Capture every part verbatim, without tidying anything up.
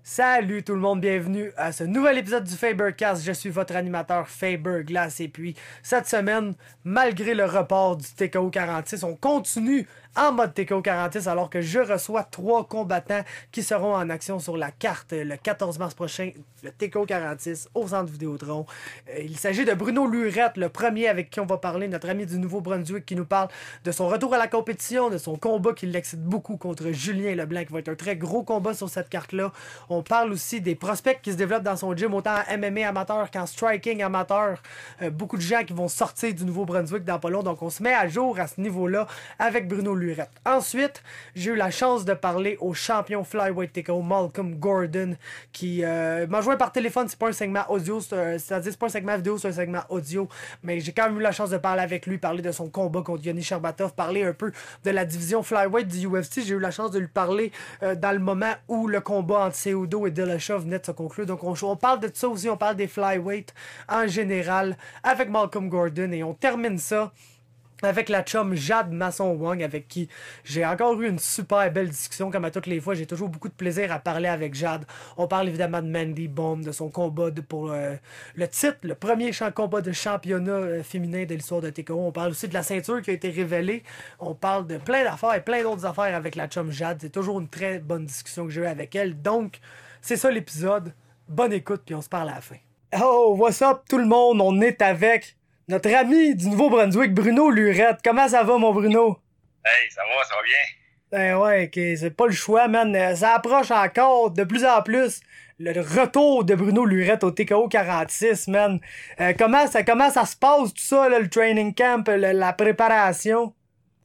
Salut tout le monde, bienvenue à ce nouvel épisode du Fabercast. Je suis votre animateur Faber Glass et puis cette semaine, malgré le report du T K O quarante-six, on continue en mode T K O quarante-six alors que je reçois trois combattants qui seront en action sur la carte le quatorze mars prochain, le T K O quarante-six au Centre Vidéotron. Euh, il s'agit de Bruno Lurette, le premier avec qui on va parler, notre ami du Nouveau-Brunswick qui nous parle de son retour à la compétition, de son combat qui l'excite beaucoup contre Julien Leblanc qui va être un très gros combat sur cette carte-là. On parle aussi des prospects qui se développent dans son gym, autant en M M A amateur qu'en striking amateur. Euh, beaucoup de gens qui vont sortir du Nouveau-Brunswick dans pas long, donc on se met à jour à ce niveau-là avec Bruno Lurette. Ensuite, j'ai eu la chance de parler au champion flyweight T K O, Malcolm Gordon, qui euh, m'a joint par téléphone. C'est pas un segment audio, c'est un, c'est-à-dire c'est pas un segment vidéo, c'est un segment audio, mais j'ai quand même eu la chance de parler avec lui, parler de son combat contre Yoni Sherbatov, parler un peu de la division flyweight du U F C. J'ai eu la chance de lui parler euh, dans le moment où le combat entre Cejudo et Dillashaw venait de se conclure. Donc on, on parle de ça aussi, on parle des flyweight en général avec Malcolm Gordon et on termine ça avec la chum Jade Masson-Wong, avec qui j'ai encore eu une super belle discussion. Comme à toutes les fois, j'ai toujours beaucoup de plaisir à parler avec Jade. On parle évidemment de Mandy Baum, de son combat de, pour euh, le titre, le premier champ combat de championnat euh, féminin de l'histoire de T K O. On parle aussi de la ceinture qui a été révélée. On parle de plein d'affaires et plein d'autres affaires avec la chum Jade. C'est toujours une très bonne discussion que j'ai eue avec elle. Donc, c'est ça l'épisode. Bonne écoute, puis on se parle à la fin. Oh, what's up tout le monde? On est avec notre ami du Nouveau-Brunswick, Bruno Lurette. Comment ça va, mon Bruno? Hey, ça va, ça va bien. Ben ouais, ok, c'est pas le choix, man. Ça approche encore de plus en plus le retour de Bruno Lurette au T K O quarante-six, man. Euh, comment, ça, comment ça se passe, tout ça, là, le training camp, le, la préparation?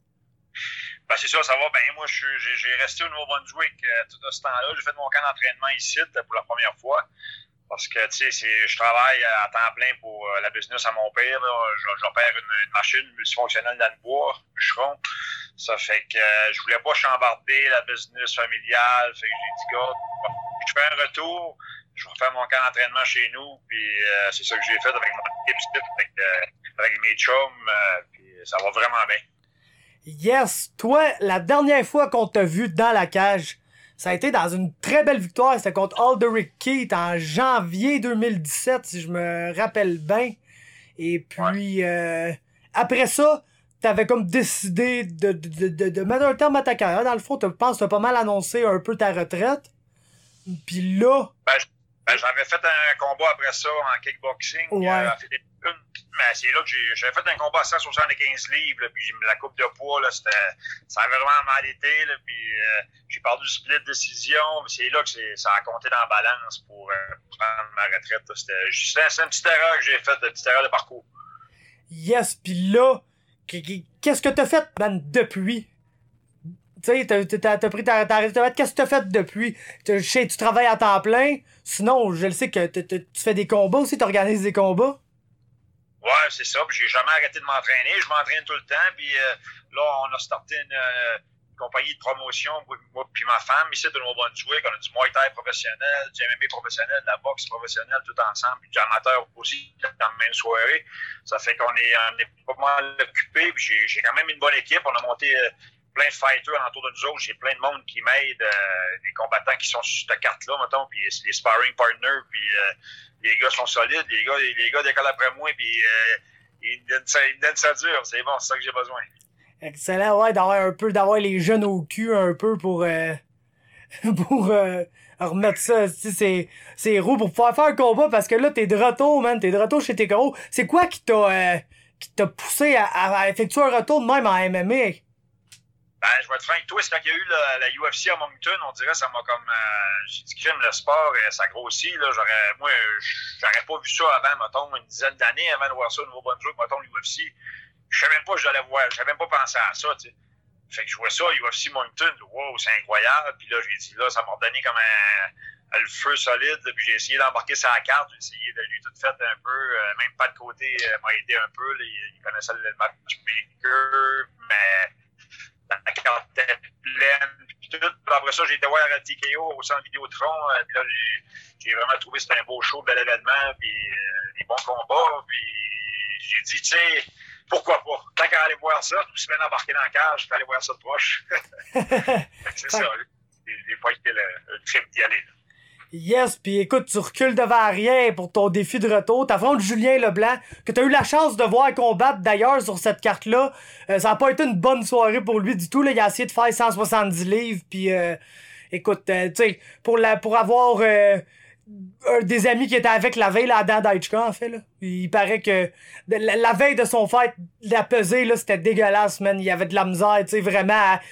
Ben c'est ça, ça va bien. Moi, j'ai, j'ai resté au Nouveau-Brunswick euh, tout ce temps-là. J'ai fait mon camp d'entraînement ici pour la première fois. Parce que, tu sais, je travaille à temps plein pour euh, la business à mon père. Là. J'opère une, une machine multifonctionnelle dans le bois, bûcheron. Ça fait que euh, je voulais pas chambarder la business familiale. Fait que j'ai dit, gars, je fais un retour, je vais faire mon camp d'entraînement chez nous. Puis euh, c'est ça que j'ai fait avec mon équipe, avec, euh, avec mes chums. Euh, puis ça va vraiment bien. Yes! Toi, la dernière fois qu'on t'a vu dans la cage, ça a été dans une très belle victoire. C'était contre Alderic Keith en janvier deux mille dix-sept, si je me rappelle bien. Et puis, ouais. euh, après ça, t'avais comme décidé de, de, de, de mettre un terme à ta carrière. Dans le fond, je pense que t'as pas mal annoncé un peu ta retraite. Puis là... Ben, ben, j'avais fait un combat après ça en kickboxing. Ouais. Euh, une, mais c'est là que j'ai, j'avais fait un combat à cent soixante-quinze livres, là, puis la coupe de poids, là, c'était, ça avait vraiment mal été, là, puis euh, j'ai perdu split décision, mais c'est là que c'est, ça a compté dans la balance pour, euh, pour prendre ma retraite. Là. C'était, c'était, c'est une petite erreur que j'ai faite, une petite erreur de parcours. Yes, puis là, qu'est-ce que t'as fait, man, depuis? Tu sais, t'as, t'as, t'as pris ta, ta retraite, qu'est-ce que t'as fait depuis? Je sais, tu travailles à temps plein, sinon, je le sais que t- t- tu fais des combats aussi, t'organises des combats. Ouais, c'est ça. Puis j'ai jamais arrêté de m'entraîner. Je m'entraîne tout le temps. Puis euh, là, on a starté une, euh, une compagnie de promotion, moi puis ma femme, ici de Nouveau-Brunswick. On a du Muay Thai professionnel, du M M A professionnel, de la boxe professionnelle, tout ensemble. Puis du amateur aussi, dans la même soirée. Ça fait qu'on est, on est pas mal occupés. Puis j'ai, j'ai quand même une bonne équipe. On a monté euh, plein de fighters autour de nous autres. J'ai plein de monde qui m'aide, euh, des combattants qui sont sur cette carte-là, mettons. Puis c'est des sparring partners. Puis... Euh, les gars sont solides, les gars, les gars décollent après moi, puis euh, ils, me donnent ça, ils me donnent ça dur. C'est bon, c'est ça que j'ai besoin. Excellent, ouais, d'avoir un peu, d'avoir les jeunes au cul un peu pour, euh, pour euh, remettre ça, c'est, c'est roux pour pouvoir faire un combat, parce que là, t'es de retour, man, t'es de retour chez T K O. C'est quoi qui t'a, euh, qui t'a poussé à, à effectuer un retour de même en M M A? Ben, je vais être franc avec toi, c'est quand il y a eu la, la U F C à Moncton, on dirait ça m'a comme... Euh, j'ai dit que j'aime le sport, et ça grossit, là, j'aurais... Moi, j'aurais pas vu ça avant, mettons, une dizaine d'années avant de voir ça au Nouveau-Brunswick, mettons, l'U F C. Je savais même pas que j'allais voir, j'avais même pas pensé à ça, tu sais. Fait que je vois ça, U F C Moncton, wow, c'est incroyable, puis là, j'ai dit, là, ça m'a redonné comme un, un le feu solide, puis j'ai essayé d'embarquer sur la carte, j'ai essayé de lui tout fait un peu, euh, même pas de côté euh, m'a aidé un peu, là, il, il connaissait le matchmaker, mais... la carte était pleine, puis tout. Puis après ça, j'ai été voir à T K O au Centre Vidéotron, euh, puis là, j'ai, j'ai vraiment trouvé que c'était un beau show, bel événement, puis euh, des bons combats, puis j'ai dit, tu sais, pourquoi pas? Tant qu'à aller voir ça, tout se met embarqué dans la cage, je peux aller voir ça de proche. C'est ça, des fois, c'était le, le trip d'y aller. Là. Yes, pis écoute, tu recules devant rien pour ton défi de retour. T'affrontes Julien Leblanc, que t'as eu la chance de voir combattre d'ailleurs sur cette carte-là. Euh, ça a pas été une bonne soirée pour lui du tout, là. Il a essayé de faire cent soixante-dix livres, pis euh, écoute, euh, tu sais, pour la pour avoir euh, un des amis qui était avec la veille, là, Adam Daichka, en fait, là. Il paraît que la, la veille de son fight, la pesée, là, c'était dégueulasse, man. Il y avait de la misère, tu sais, vraiment à,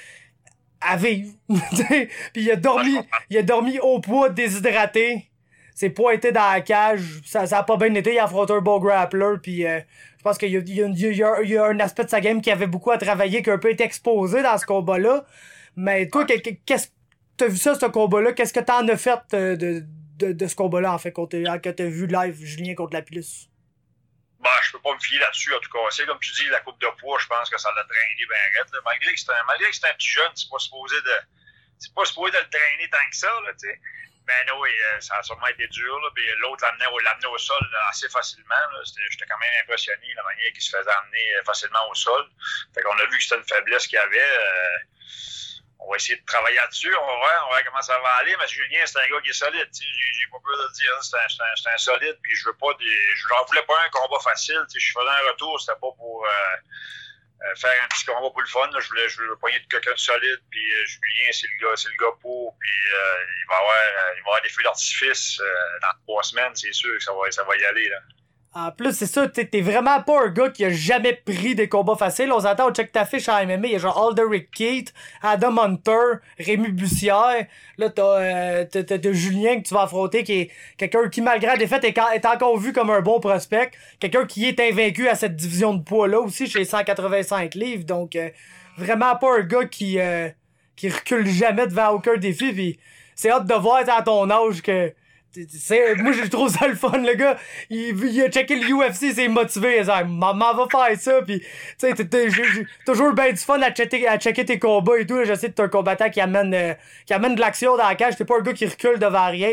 à vivre. Puis il a dormi, il a dormi au poids, déshydraté. C'est pointé dans la cage. Ça, ça a pas bien été. Il a affronté un beau grappler. Puis euh, je pense qu'il y a, il y, a, il y, a, il y a un aspect de sa game qui avait beaucoup à travailler, qui a un peu été exposé dans ce combat-là. Mais toi, qu'est-ce que t'as vu ça, ce combat-là? Qu'est-ce que t'en as fait de, de, de, de ce combat-là, en fait, quand t'as vu live Julien contre Lapillus? Bah, je peux pas me fier là-dessus, en tout cas. C'est comme tu dis, la coupe de poids, je pense que ça l'a drainé bien raide, là. Malgré que c'est un, malgré que c'est un petit jeune, c'est pas supposé de, c'est pas supposé de le drainer tant que ça, là, tu sais. Mais non, oui, ça a sûrement été dur, là. Puis l'autre l'amenait au, l'amenait au sol là, assez facilement, là. J'étais quand même impressionné, la manière qu'il se faisait amener facilement au sol. Fait qu'on a vu que c'était une faiblesse qu'il avait. Euh, On va essayer de travailler là-dessus, on va voir, on va voir comment ça va aller, mais Julien, c'est un gars qui est solide, tu sais, j'ai, j'ai pas peur de le dire, c'est un, c'est un, c'est un solide, puis je veux pas des, j'en voulais pas un combat facile, tu sais, je faisais un retour, c'était pas pour euh, euh, faire un petit combat pour le fun, là. je voulais, je voulais poigner de quelqu'un de solide, puis euh, Julien, c'est le gars, c'est le gars pour, puis euh, il va avoir, euh, il va avoir des feux d'artifice euh, dans trois semaines, c'est sûr que ça va, ça va y aller, là. En plus, c'est ça, t'es, t'es vraiment pas un gars qui a jamais pris des combats faciles. On s'entend, on check ta fiche en M M A, il y a genre Alderic Keith, Adam Hunter, Rémi Bussière. Là, t'as, euh, t'as, t'as, t'as Julien que tu vas affronter, qui est quelqu'un qui, malgré la défaite, est, est encore vu comme un bon prospect. Quelqu'un qui est invaincu à cette division de poids-là aussi, chez cent quatre-vingt-cinq livres. Donc, euh, vraiment pas un gars qui, euh, qui recule jamais devant aucun défi. Pis c'est hâte de voir à ton âge que... C'est, moi, je trouve ça le fun, le gars. Il, il a checké le U F C, il s'est motivé. Il a dit, maman va faire ça. Puis, tu sais, j'ai toujours bien du fun à checker, à checker tes combats et tout. Là. Je sais que t'es un combattant qui amène, euh, qui amène de l'action dans la cage. T'es pas un gars qui recule devant rien.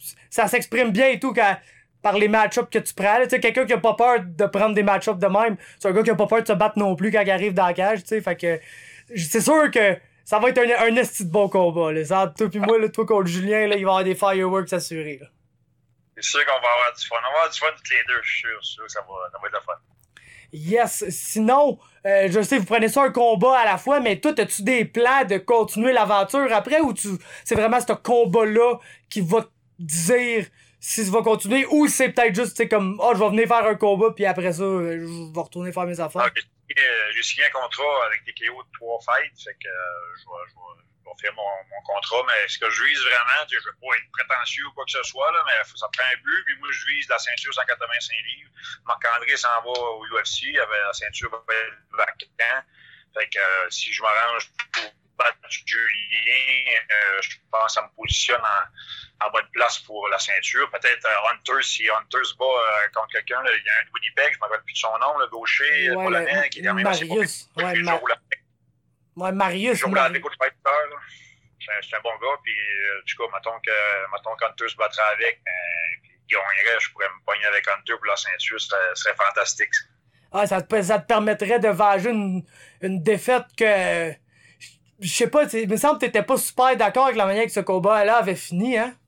Ça s'exprime bien et tout quand, par les match-ups que tu prends. Tu sais, quelqu'un qui a pas peur de prendre des match-ups de même. C'est un gars qui a pas peur de se battre non plus quand il arrive dans la cage. Tu sais, fait que, c'est sûr que ça va être un, un esti de bon combat, là. Ça, toi pis moi, là, toi contre Julien, là, il va y avoir des fireworks assurés, là. C'est sûr qu'on va avoir du fun. On va avoir du fun toutes les deux, je suis sûr. Je suis sûr que ça va, ça va être le fun. Yes. Sinon, euh, je sais, vous prenez ça un combat à la fois, mais toi, as-tu des plans de continuer l'aventure après, ou tu, c'est vraiment ce combat-là qui va te dire si ça va continuer, ou c'est peut-être juste, tu sais, comme, oh, je vais venir faire un combat, puis après ça, je vais retourner faire mes affaires? Ah, euh, j'ai signé un contrat avec T K O de trois fights, fait que euh, je vais, je vais, je vais faire mon, mon contrat, mais ce que je vise vraiment, tu sais, je veux pas être prétentieux ou quoi que ce soit, là, mais ça prend un but, puis moi je vise la ceinture cent quatre-vingt-cinq livres. Marc-André s'en va au U F C, il avait la ceinture vacante, fait que euh, si je m'arrange pour battre Julien, euh, je pense que ça me positionne en, en bonne place pour la ceinture. Peut-être euh, Hunter, si Hunter se bat euh, contre quelqu'un, là, il y a un de Winnipeg, je ne me rappelle plus de son nom, le gaucher, ouais, polonais, le, qui est quand même Marius, assez ouais, Ma... ouais, Marius. Je Marius. C'est un bon gars, puis euh, du coup, mettons que, mettons qu'Hunter se battra avec, euh, puis il gagnerait, je pourrais me pogner avec Hunter pour la ceinture, ce serait, serait fantastique. Ça. Ah, ça te, ça te permettrait de venger une, une défaite que... Je sais pas, il me semble que t'étais pas super d'accord avec la manière que ce combat-là avait fini, hein?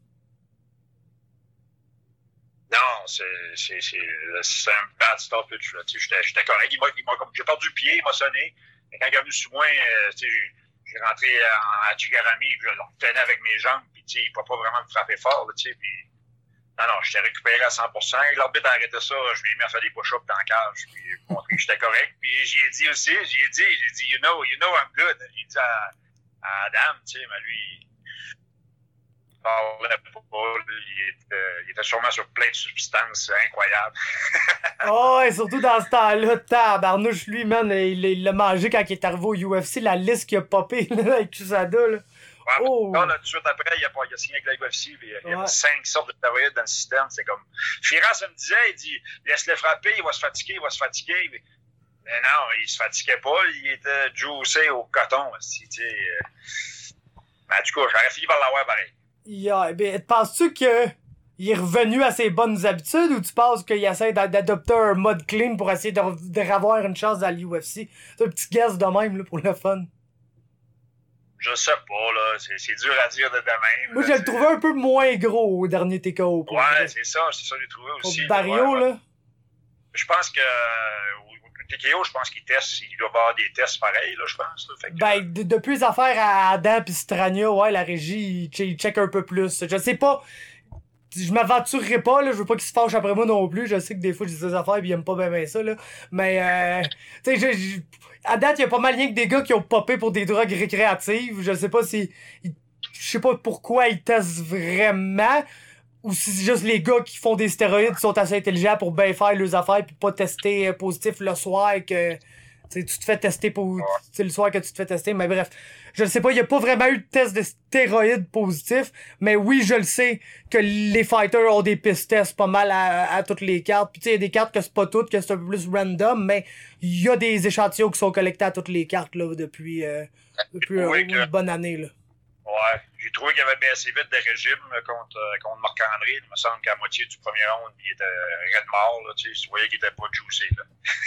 Non, c'est, c'est, c'est, c'est un bad stoppage, là. J'étais, j'étais correct. Il m'a, il m'a, j'ai perdu le pied, il m'a sonné. Et quand il est venu sur moi, euh, j'ai, j'ai rentré à, à Chigarami, je le retenais avec mes jambes, puis il ne peut pas vraiment me frapper fort, là, tu sais, puis... Non, non, j'étais récupéré à cent pour cent. L'arbitre a arrêté ça, je m'ai mis à faire des push-ups dans la cage, puis j'ai montré que j'étais correct. Puis j'y ai dit aussi, j'y ai dit, j'ai dit, you know, you know I'm good. J'ai dit à, à Adam, tu sais, mais lui, il parlait pas, il était, il était sûrement sur plein de substances incroyables. Oh, et surtout dans ce temps-là, tabarnouche, lui, man, il, il l'a mangé quand il est arrivé au U F C, la liste qu'il a popé, là, avec Kusada, là. Ouais, oh. Là, tout de suite après, il a, il a signé avec la U F C, il y avait ouais. cinq sortes de stéroïdes dans le système. C'est comme. Firas me disait, il dit, laisse-le frapper, il va se fatiguer, il va se fatiguer. Mais, mais non, il se fatiguait pas, il était juicé au coton. Tu sais. Mais du coup, j'aurais fini par l'avoir pareil. Yeah, ben, penses-tu qu'il est revenu à ses bonnes habitudes, ou tu penses qu'il essaie d'adopter un mode clean pour essayer de, de revoir une chance dans l'U F C? C'est un petit guess de même, là, pour le fun. Je sais pas, là. C'est, c'est dur à dire de même. Moi, là, je le c'est... trouvais un peu moins gros au dernier T K O. Ouais, vrai. c'est ça. C'est ça, j'ai trouvé aussi. Barrio, ouais, là. Ouais. Je pense que au T K O, je pense qu'il teste, il doit avoir des tests pareils, là, je pense. Là. Fait que, ben, de, depuis les affaires à Adam pis Strania, ouais, la régie, il, il check un peu plus. Je sais pas. Je m'aventurerai pas, là. Je veux pas qu'il se fâche après moi non plus. Je sais que des fois, je dis des affaires pis il aime pas bien, bien ça, là. Mais, euh, tu sais, je, je, à date, il y a pas mal rien que des gars qui ont popé pour des drogues récréatives. Je sais pas si, je sais pas pourquoi ils testent vraiment. Ou si c'est juste les gars qui font des stéroïdes qui sont assez intelligents pour bien faire leurs affaires pis pas tester positif le soir que tu te fais tester pour ouais. C'est le soir que tu te fais tester. Mais bref, je le sais pas, il y a pas vraiment eu de test de stéroïdes positif, mais oui, je le sais que les fighters ont des pistes tests pas mal à, à toutes les cartes. Puis tu sais, il y a des cartes que c'est pas toutes, que c'est un peu plus random, mais il y a des échantillons qui sont collectés à toutes les cartes là depuis, euh, depuis euh, une bonne année là. Ouais, j'ai trouvé qu'il avait baissé vite de régime contre, contre Marc-André. Il me semble qu'à moitié du premier round, il était raide mort. Là, tu sais, tu voyais qu'il était pas juicé. Là.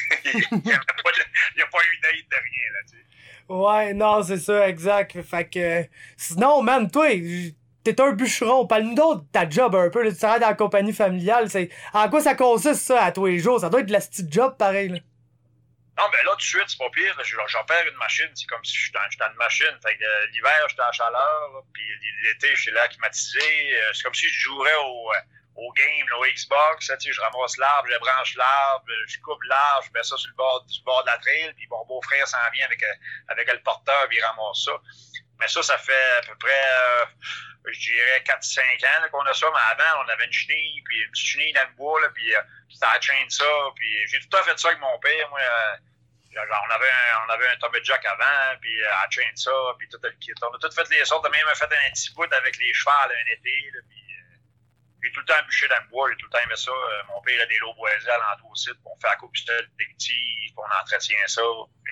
il n'y a, a pas eu d'aide de rien. Là, tu sais. Ouais, non, c'est ça, exact. Fait que sinon, man, toi, t'es un bûcheron. Parle-nous donc de ta job un peu. Là, tu travailles dans la compagnie familiale. C'est... En quoi ça consiste ça à tous les jours? Ça doit être de la petite job pareil. Là. Non, ben là, tout de suite, c'est pas pire. J'opère une machine. C'est comme si j'étais dans une machine. Fait que euh, l'hiver, j'étais en chaleur. Là, puis l'été, j'étais là climatisé. Euh, c'est comme si je jouerais au, au game, là, au Xbox. Tu sais, je ramasse l'arbre, je branche l'arbre, je coupe l'arbre, je mets ça sur le bord, sur le bord de la trail. Puis mon beau-frère s'en vient avec, avec le porteur, puis il ramasse ça. Mais ça, ça fait à peu près, euh, je dirais, quatre cinq ans là, qu'on a ça. Mais avant, on avait une chenille, puis une petite chenille dans le bois, là, puis euh, c'était à la chaîne ça. Puis j'ai tout le temps fait ça avec mon père. Moi, euh, on avait un, on avait un Tommy Jack avant, puis euh, à la chaîne ça, puis tout le kit. On a tout fait les sortes. On a même fait un petit bout avec les chevals un été, là, puis euh, j'ai tout le temps bûché dans le bois. J'ai tout le temps aimé ça. Euh, mon père a des lots boisés à l'entour aussi, puis on fait la coupe délective, puis on entretient ça.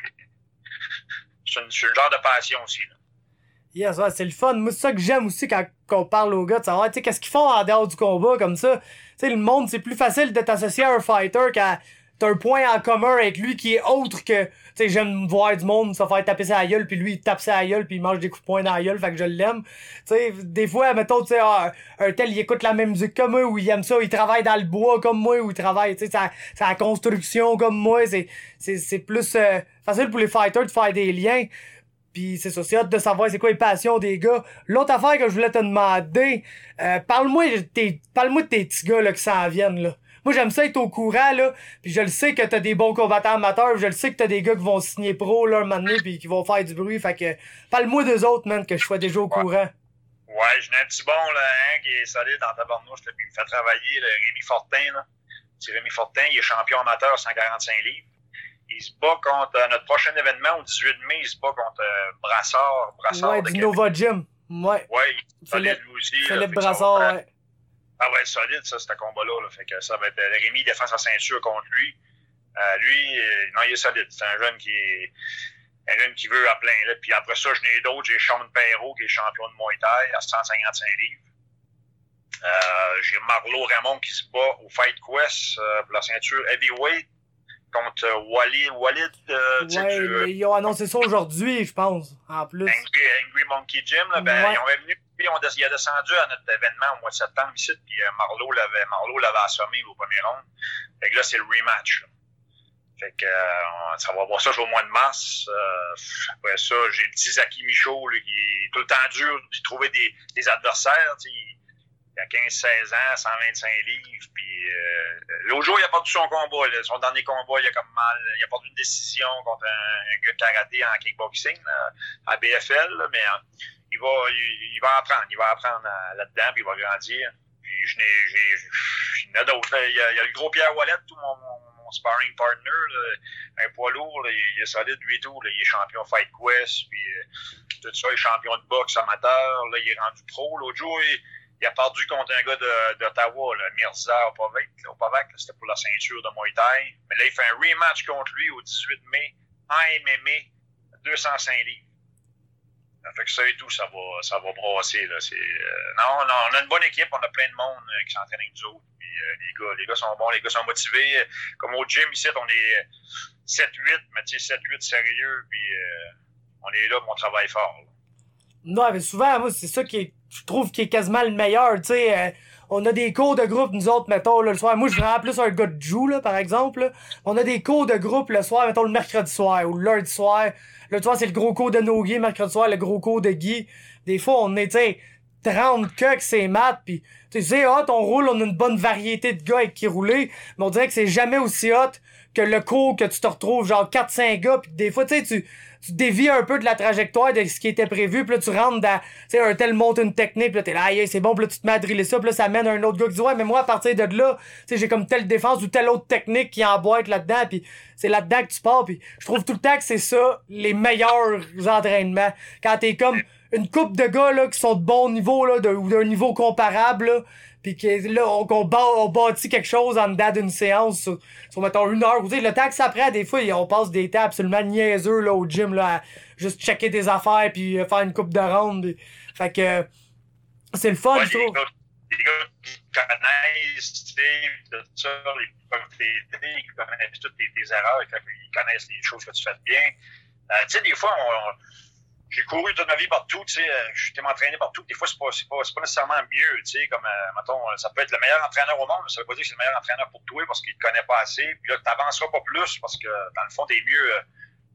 C'est, une, c'est le genre de passion aussi, là. Yes, ouais, c'est le fun. Moi, c'est ça que j'aime aussi quand on parle aux gars, de savoir, tu sais, qu'est-ce qu'ils font en dehors du combat, comme ça. Tu sais, le monde, c'est plus facile de t'associer à un fighter qu'à t'as un point en commun avec lui qui est autre que, tu sais, j'aime voir du monde se faire taper sa gueule, puis lui, il tape sa gueule, puis il mange des coups de poing dans la gueule, fait que je l'aime. Tu sais, des fois, mettons, tu sais, ah, un tel, il écoute la même musique comme moi, ou il aime ça, il travaille dans le bois comme moi, ou il travaille, tu sais, sa, sa construction comme moi, c'est, c'est, c'est plus euh, facile pour les fighters de faire des liens. Pis c'est ça, c'est hâte de savoir c'est quoi les passions des gars. L'autre affaire que je voulais te demander, euh, parle-moi, tes, parle-moi de tes petits gars là, qui s'en viennent là. Moi j'aime ça être au courant là, pis je le sais que t'as des bons combattants amateurs, je le sais que t'as des gars qui vont signer pro là un moment donné pis qui vont faire du bruit, fait que parle-moi d'eux autres, man, que je sois déjà au ouais. courant. Ouais, j'en ai un petit bon là, hein, qui est solide dans ta tabarnouche, pis il me fait travailler, là, Rémi Fortin là. C'est Rémi Fortin, il est champion amateur cent quarante-cinq livres. Il se bat contre euh, notre prochain événement au dix-huit mai, il se bat contre euh, Brassard. Brassard ouais, du Nova Gym. Ouais. Ouais, il est solide lui aussi. Philippe Brassard, va... ouais. Ah ouais, solide ça, ce combat-là. Là. Fait que ça va être. Rémi défend sa ceinture contre lui. Euh, lui, euh, non, il est solide. C'est un jeune qui est. Un jeune qui veut à plein. Là. Puis après ça, j'en ai d'autres. J'ai Sean Perrault, qui est champion de Muay Thai à cent cinquante-cinq livres. Euh, j'ai Marlo Raymond qui se bat au Fight Quest euh, pour la ceinture Heavyweight. Contre euh, Walid, Walid euh, ouais, du, ils ont annoncé ça aujourd'hui, je pense, en plus. Angry, Angry Monkey Gym, là, ben, ouais. Ils ont venu, puis on, il a descendu à notre événement au mois de septembre ici, puis euh, Marlo l'avait, Marlo l'avait assommé au premier round. Fait que là, c'est le rematch. Là. Fait que euh, ça va voir ça au mois de mars. Euh, après ça, j'ai le petit Zaki Michaud, là, qui est tout le temps dur, puis trouver des, des adversaires, tu sais. Il a quinze seize ans, cent vingt-cinq livres, puis euh, l'autre jour, il a perdu son combat. Là. Son dernier combat, il a comme mal. Il a perdu une décision contre un, un gars de karaté en kickboxing là, à B F L, là, mais euh, il va il, il va apprendre. Il va apprendre à, là-dedans, puis il va grandir. Puis je n'ai j'ai, j'ai, j'ai d'autres. Il y, a, il y a le gros Pierre Wallet, tout mon, mon, mon sparring partner, là, un poids lourd, là, il est solide lui et tout. Là, il est champion Fight Quest, puis euh, tout ça, il est champion de boxe amateur. Là, il est rendu pro. L'autre jour, il Il a perdu contre un gars de, d'Ottawa, là, Mirza Opovac. Opovac, c'était pour la ceinture de Muay Thai. Mais là, il fait un rematch contre lui au dix-huit mai, en M M A, deux cent cinq livres. Ça fait que ça et tout, ça va, ça va brasser. Là. C'est, euh, non, non, on a une bonne équipe, on a plein de monde euh, qui s'entraîne avec nous autres. Puis, euh, les gars, les gars sont bons, les gars sont motivés. Comme au gym ici, on est sept huit, mais tu sais, sept huit sérieux, puis euh, on est là, puis on travaille fort. Là. Non, mais souvent, moi, c'est ça qui est, je trouve qui est quasiment le meilleur, tu sais. Euh, on a des cours de groupe, nous autres, mettons, là, le soir. Moi, je suis vraiment plus un gars de joue, là, par exemple, là. On a des cours de groupe le soir, mettons, le mercredi soir ou le lundi soir. Le soir, c'est le gros cours de Noguy, mercredi soir, le gros cours de Guy. Des fois, on est, tu sais, trente que que c'est maths, pis tu sais, hot, on roule, on a une bonne variété de gars avec qui rouler, mais on dirait que c'est jamais aussi hot que le cours que tu te retrouves, genre quatre cinq gars, pis des fois, tu sais, tu tu dévies un peu de la trajectoire de ce qui était prévu, pis là, tu rentres dans, tu sais, un tel monte une technique, pis là, t'es là, aïe, c'est bon, pis là, tu te mets à driller ça, pis là, ça mène à un autre gars qui dit, ouais, mais moi, à partir de là, tu sais, j'ai comme telle défense ou telle autre technique qui emboîte là-dedans, pis c'est là-dedans que tu pars, pis je trouve tout le temps que c'est ça, les meilleurs entraînements. Quand t'es comme une couple de gars, là, qui sont de bon niveau, là, de, ou d'un niveau comparable, là, pis que là, on, qu'on bat, on bâtit quelque chose en dedans d'une séance sur, sur mettons, une heure. Tu sais, le temps que ça prend, des fois, on passe des temps absolument niaiseux, là, au gym, là, à juste checker des affaires puis faire une coupe de ronde. Pis, fait que, c'est le fun, ouais, je trouve. Les gars qui connaissent, tu sais, tout ça, les peuvent t'aider, ils connaissent toutes tes, tes erreurs, ils connaissent les choses que tu fais bien. Euh, tu sais, des fois, on, on j'ai couru toute ma vie partout, tu sais, je t'ai m'entraîné partout. Des fois, c'est pas, c'est pas, c'est pas nécessairement mieux, tu sais, comme, euh, mettons, ça peut être le meilleur entraîneur au monde, mais ça veut pas dire que c'est le meilleur entraîneur pour toi parce qu'il te connaît pas assez. Puis là, t'avanceras pas plus parce que, dans le fond, t'es mieux, euh,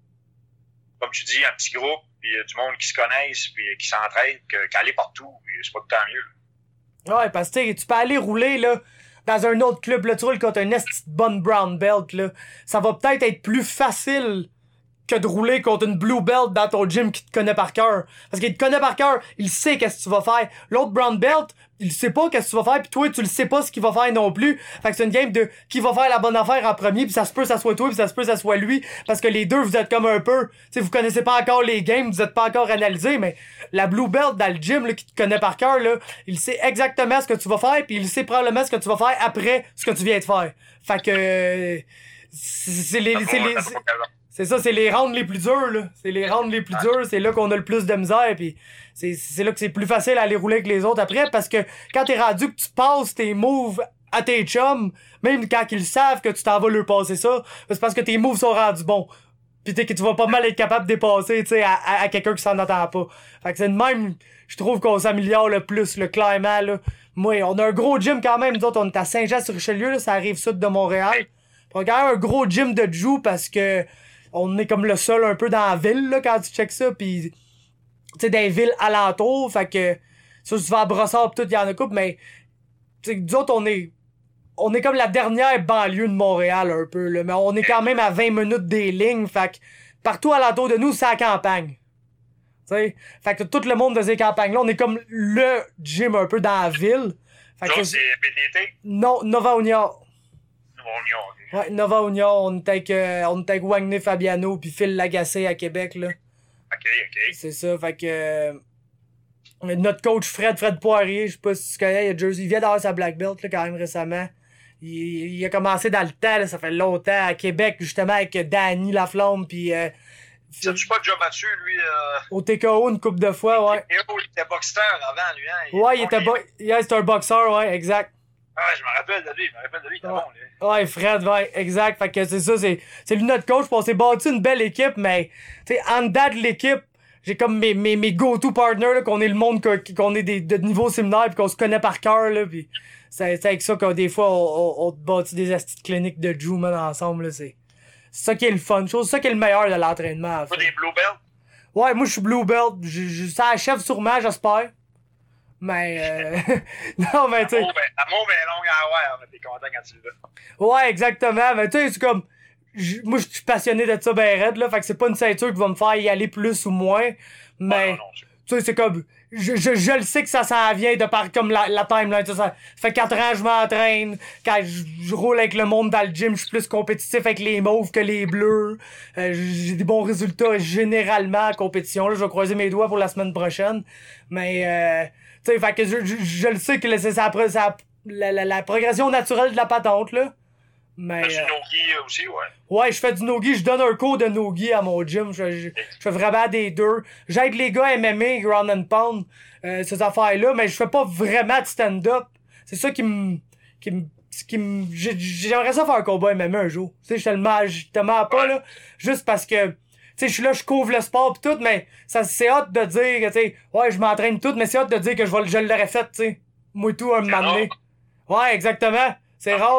comme tu dis, un petit groupe, puis euh, du monde qui se connaissent, puis euh, qui s'entraide, que, qu'aller partout, puis c'est pas tout le temps mieux. Ouais, parce que tu peux aller rouler, là, dans un autre club, là, tu roules contre un esti de bonne brown belt, là. Ça va peut-être être plus facile que de rouler contre une blue belt dans ton gym qui te connaît par cœur. Parce qu'il te connaît par cœur, il sait qu'est-ce que tu vas faire. L'autre brown belt, il sait pas qu'est-ce que tu vas faire, pis toi, tu le sais pas ce qu'il va faire non plus. Fait que c'est une game de qui va faire la bonne affaire en premier, pis ça se peut ça soit toi, pis ça se peut ça soit lui. Parce que les deux, vous êtes comme un peu, tu sais, vous connaissez pas encore les games, vous êtes pas encore analysés, mais la blue belt dans le gym, là, qui te connaît par cœur, là, il sait exactement ce que tu vas faire, pis il sait probablement ce que tu vas faire après ce que tu viens de faire. Fait que, euh, c'est les, c'est les, c'est, c'est ça, c'est les rounds les plus durs, là. C'est les rounds les plus durs, c'est là qu'on a le plus de misère, pis c'est, c'est là que c'est plus facile à aller rouler avec les autres après, parce que quand t'es rendu que tu passes tes moves à tes chums, même quand ils savent que tu t'en vas leur passer ça, c'est parce que tes moves sont rendus bons. Pis t'es que tu vas pas mal être capable de dépasser, tu sais, à, à, à quelqu'un qui s'en attend pas. Fait que c'est de même, je trouve qu'on s'améliore le plus, le clairement, là. Moi, on a un gros gym quand même, nous autres, on est à Saint-Jean-sur-Richelieu, là, ça arrive sud de Montréal. Pis on a quand même un gros gym de Jiu parce que on est comme le seul un peu dans la ville, là, quand tu checkes ça, pis tu sais, dans les villes alentours, fait que ça, tu vas à Brossard pis tout, il y en a couple, mais tu sais, nous autres, on est on est comme la dernière banlieue de Montréal, un peu, là, mais on est quand même à vingt minutes des lignes, fait que partout alentour de nous, c'est la campagne. T'sais, fait que tout le monde de ces campagnes-là, on est comme le gym un peu dans la ville. Fait que c'est B T T? Non, Nova Union. Nova Union, ok. Ouais, Nova Union, on était avec, euh, on était avec Wagner Fabiano puis Phil Lagacé à Québec, là. Ok, ok. C'est ça, fait que euh, notre coach Fred, Fred Poirier, je sais pas si tu connais, il, a Jersey, il vient d'avoir sa black belt, là, quand même récemment. Il, il a commencé dans le temps, là, ça fait longtemps, à Québec, justement, avec Danny Laflamme, puis euh, t'as-tu pas déjà battu, lui? Euh... Au T K O une couple de fois, ouais. Il était boxeur avant, lui, hein? Il ouais, il était bo- yeah, c'était un boxeur, ouais, exact. Ah, je me rappelle de lui, je me rappelle de lui, il était ouais. bon, lui. Ouais, Fred, ouais, exact. Fait que c'est ça, c'est, c'est lui notre coach, pis on s'est bâti une belle équipe, mais, tu sais, en dedans de l'équipe, j'ai comme mes, mes, mes go-to partners, là, qu'on est le monde, qu'on est des, de niveau similaire, pis qu'on se connaît par cœur, là, pis c'est, c'est avec ça que des fois, on, on, on bâtit des astuces cliniques de Jiu, man, ensemble, là, c'est, c'est ça qui est le fun, chose, c'est ça qui est le meilleur de l'entraînement. Pas des blue belts? Ouais, moi, je suis blue belt, je, je, ça achève sûrement, j'espère. Mais, euh... non, mais tu sais. L'amour est long à avoir, mais t'es content quand tu le veux. Ouais, exactement, mais tu sais, c'est comme, j- moi, je suis passionné de ça ben raide, là, fait que c'est pas une ceinture qui va me faire y aller plus ou moins, mais, non, non, tu sais, c'est comme, je, je, je le sais que ça s'en vient de par comme la, la timeline, ça, ça fait quatre ans que je m'entraîne, quand je, je roule avec le monde dans le gym, je suis plus compétitif avec les mauves que les bleus, euh, j'ai des bons résultats généralement en compétition, là, je vais croiser mes doigts pour la semaine prochaine, mais, euh, tu sais, fait que je, je, je le sais que c'est ça, ça, la, la, la progression naturelle de la patente, là. Mais. Fais du euh, no-gi aussi, ouais. Ouais, je fais du no-gi, je donne un cours de no-gi à mon gym, je, je, je fais vraiment des deux. J'aide les gars M M A, ground and pound, euh, ces affaires-là, mais je fais pas vraiment de stand-up. C'est ça qui me, qui me, qui me, j'aimerais ça faire un combat M M A un jour. Tu sais, je te le mens, je te mens pas, là. Juste parce que, sais, je suis là, je couvre le sport pis tout, mais ça, c'est hâte de dire, tu sais, ouais, je m'entraîne tout, mais c'est hâte de dire que je, vais, je l'aurais fait, tu sais. Moi tout, un moment donné. Ouais, exactement. C'est rare.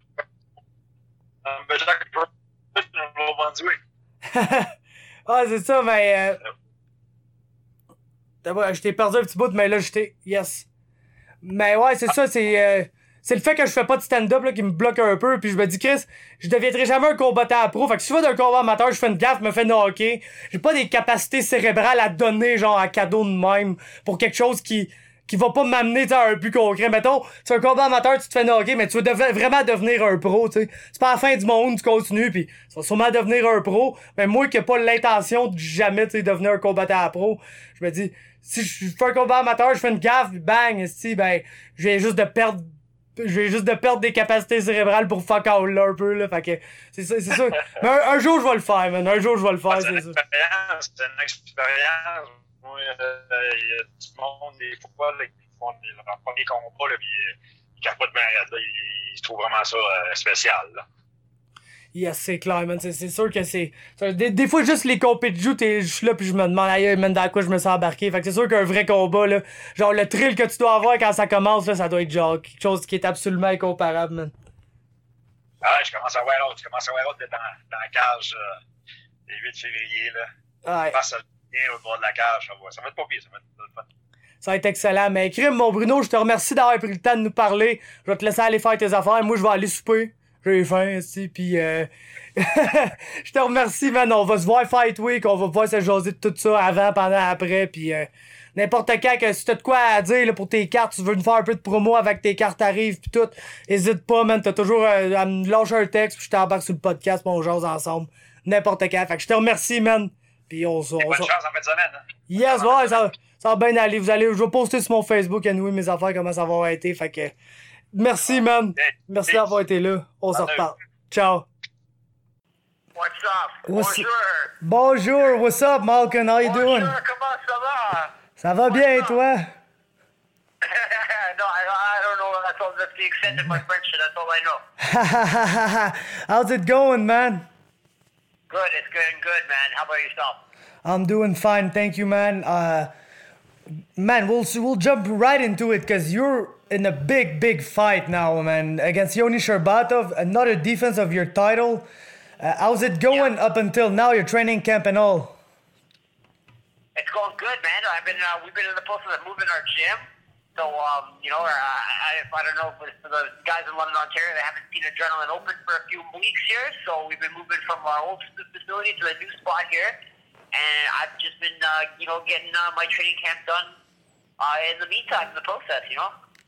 Ah, c'est ça, mais... Euh... Je t'ai perdu un petit bout, mais là, j'étais... Yes. Mais ouais, c'est ça, c'est... Euh... C'est le fait que je fais pas de stand-up là, qui me bloque un peu, puis je me dis, Chris, je deviendrai jamais un combattant pro. Fait que si je fais d'un combat amateur, je fais une gaffe, me fais knocker. J'ai pas des capacités cérébrales à donner, genre, à cadeau de même, pour quelque chose qui... qui va pas m'amener à un but concret. Mettons, c'est un combat amateur, tu te fais knocker, mais tu veux dev- vraiment devenir un pro, tu sais. C'est pas la fin du monde, tu continues, pis tu vas sûrement devenir un pro. Mais moi qui ai pas l'intention de jamais, tu sais, devenir un combattant pro, je me dis, si je fais un combat amateur, je fais une gaffe, bang, si, ben, je viens juste de perdre, je viens juste de perdre des capacités cérébrales pour fuck all là, un peu, là. Fait que, c'est ça, c'est ça. Mais un, un jour, je vais le faire, man. Un jour, je vais le faire, c'est ça. C'est une expérience. Moi, il euh, y a du monde, des fois, là, qui font leur premier combat, là, pis ils capotent bien, là, ils, ils trouvent vraiment ça euh, spécial, là. Yes, c'est clair, man. C'est, c'est sûr que c'est... Des, des fois, juste les compés de joue, je suis là pis je me demande, aïe, man, dans quoi je me sens embarqué. Fait que c'est sûr qu'un vrai combat, là, genre le thrill que tu dois avoir quand ça commence, là, ça doit être genre quelque chose qui est absolument incomparable, man. Ah ouais, je commence à voir l'autre. Je commence à voir l'autre dans, dans la cage euh, le huit février, là. Ouais. Passe au bord de la cage, ça va. Ça va être pas pire, ça va être fun. Ça va être excellent. Mais crime, mon Bruno, je te remercie d'avoir pris le temps de nous parler. Je vais te laisser aller faire tes affaires. Moi, je vais aller souper. J'ai faim, aussi, pis euh... je te remercie, man. On va se voir Fight Week, on va pouvoir se jaser de tout ça avant, pendant, après, pis euh, n'importe quand que si t'as de quoi à dire là, pour tes cartes, tu veux nous faire un peu de promo avec tes cartes arrivent pis tout, hésite pas, man. T'as toujours euh, à me lâcher un texte pis je t'embarque sur le podcast pis on jase ensemble. N'importe quand. Fait que je te remercie, man. Pis on se... Bonne chance en fin de semaine, hein? Yes, ouais, ça, ça va bien aller. Vous allez, je vais poster sur mon Facebook, anyway, mes affaires, comment ça va avoir été. Fait que... Merci, man. Merci d'avoir été là. On se reparle. Ciao. What's up? What's... Bonjour. Bonjour. What's up, Malcolm? How you Bonjour, doing? comment ça va? Ça va bien, et toi? no, I, I don't know. That's, all, that's the extent of my French. That's all I know. How's it going, man? Good. It's going good, man. How about yourself? I'm doing fine. Thank you, man. Uh, man, we'll, we'll jump right into it because you're in a big, big fight now, man, against Yoni Sherbatov, another defense of your title. Uh, how's it going yeah. up until now, your training camp and all? It's going good, man. I've been, uh, we've been in the process of moving our gym. So, um, you know, I, I, I don't know if it's for the guys in London, Ontario, they haven't seen Adrenaline open for a few weeks here. So we've been moving from our old facility to a new spot here. And I've just been, uh, you know, getting uh, my training camp done uh, in the meantime, in the process, you know?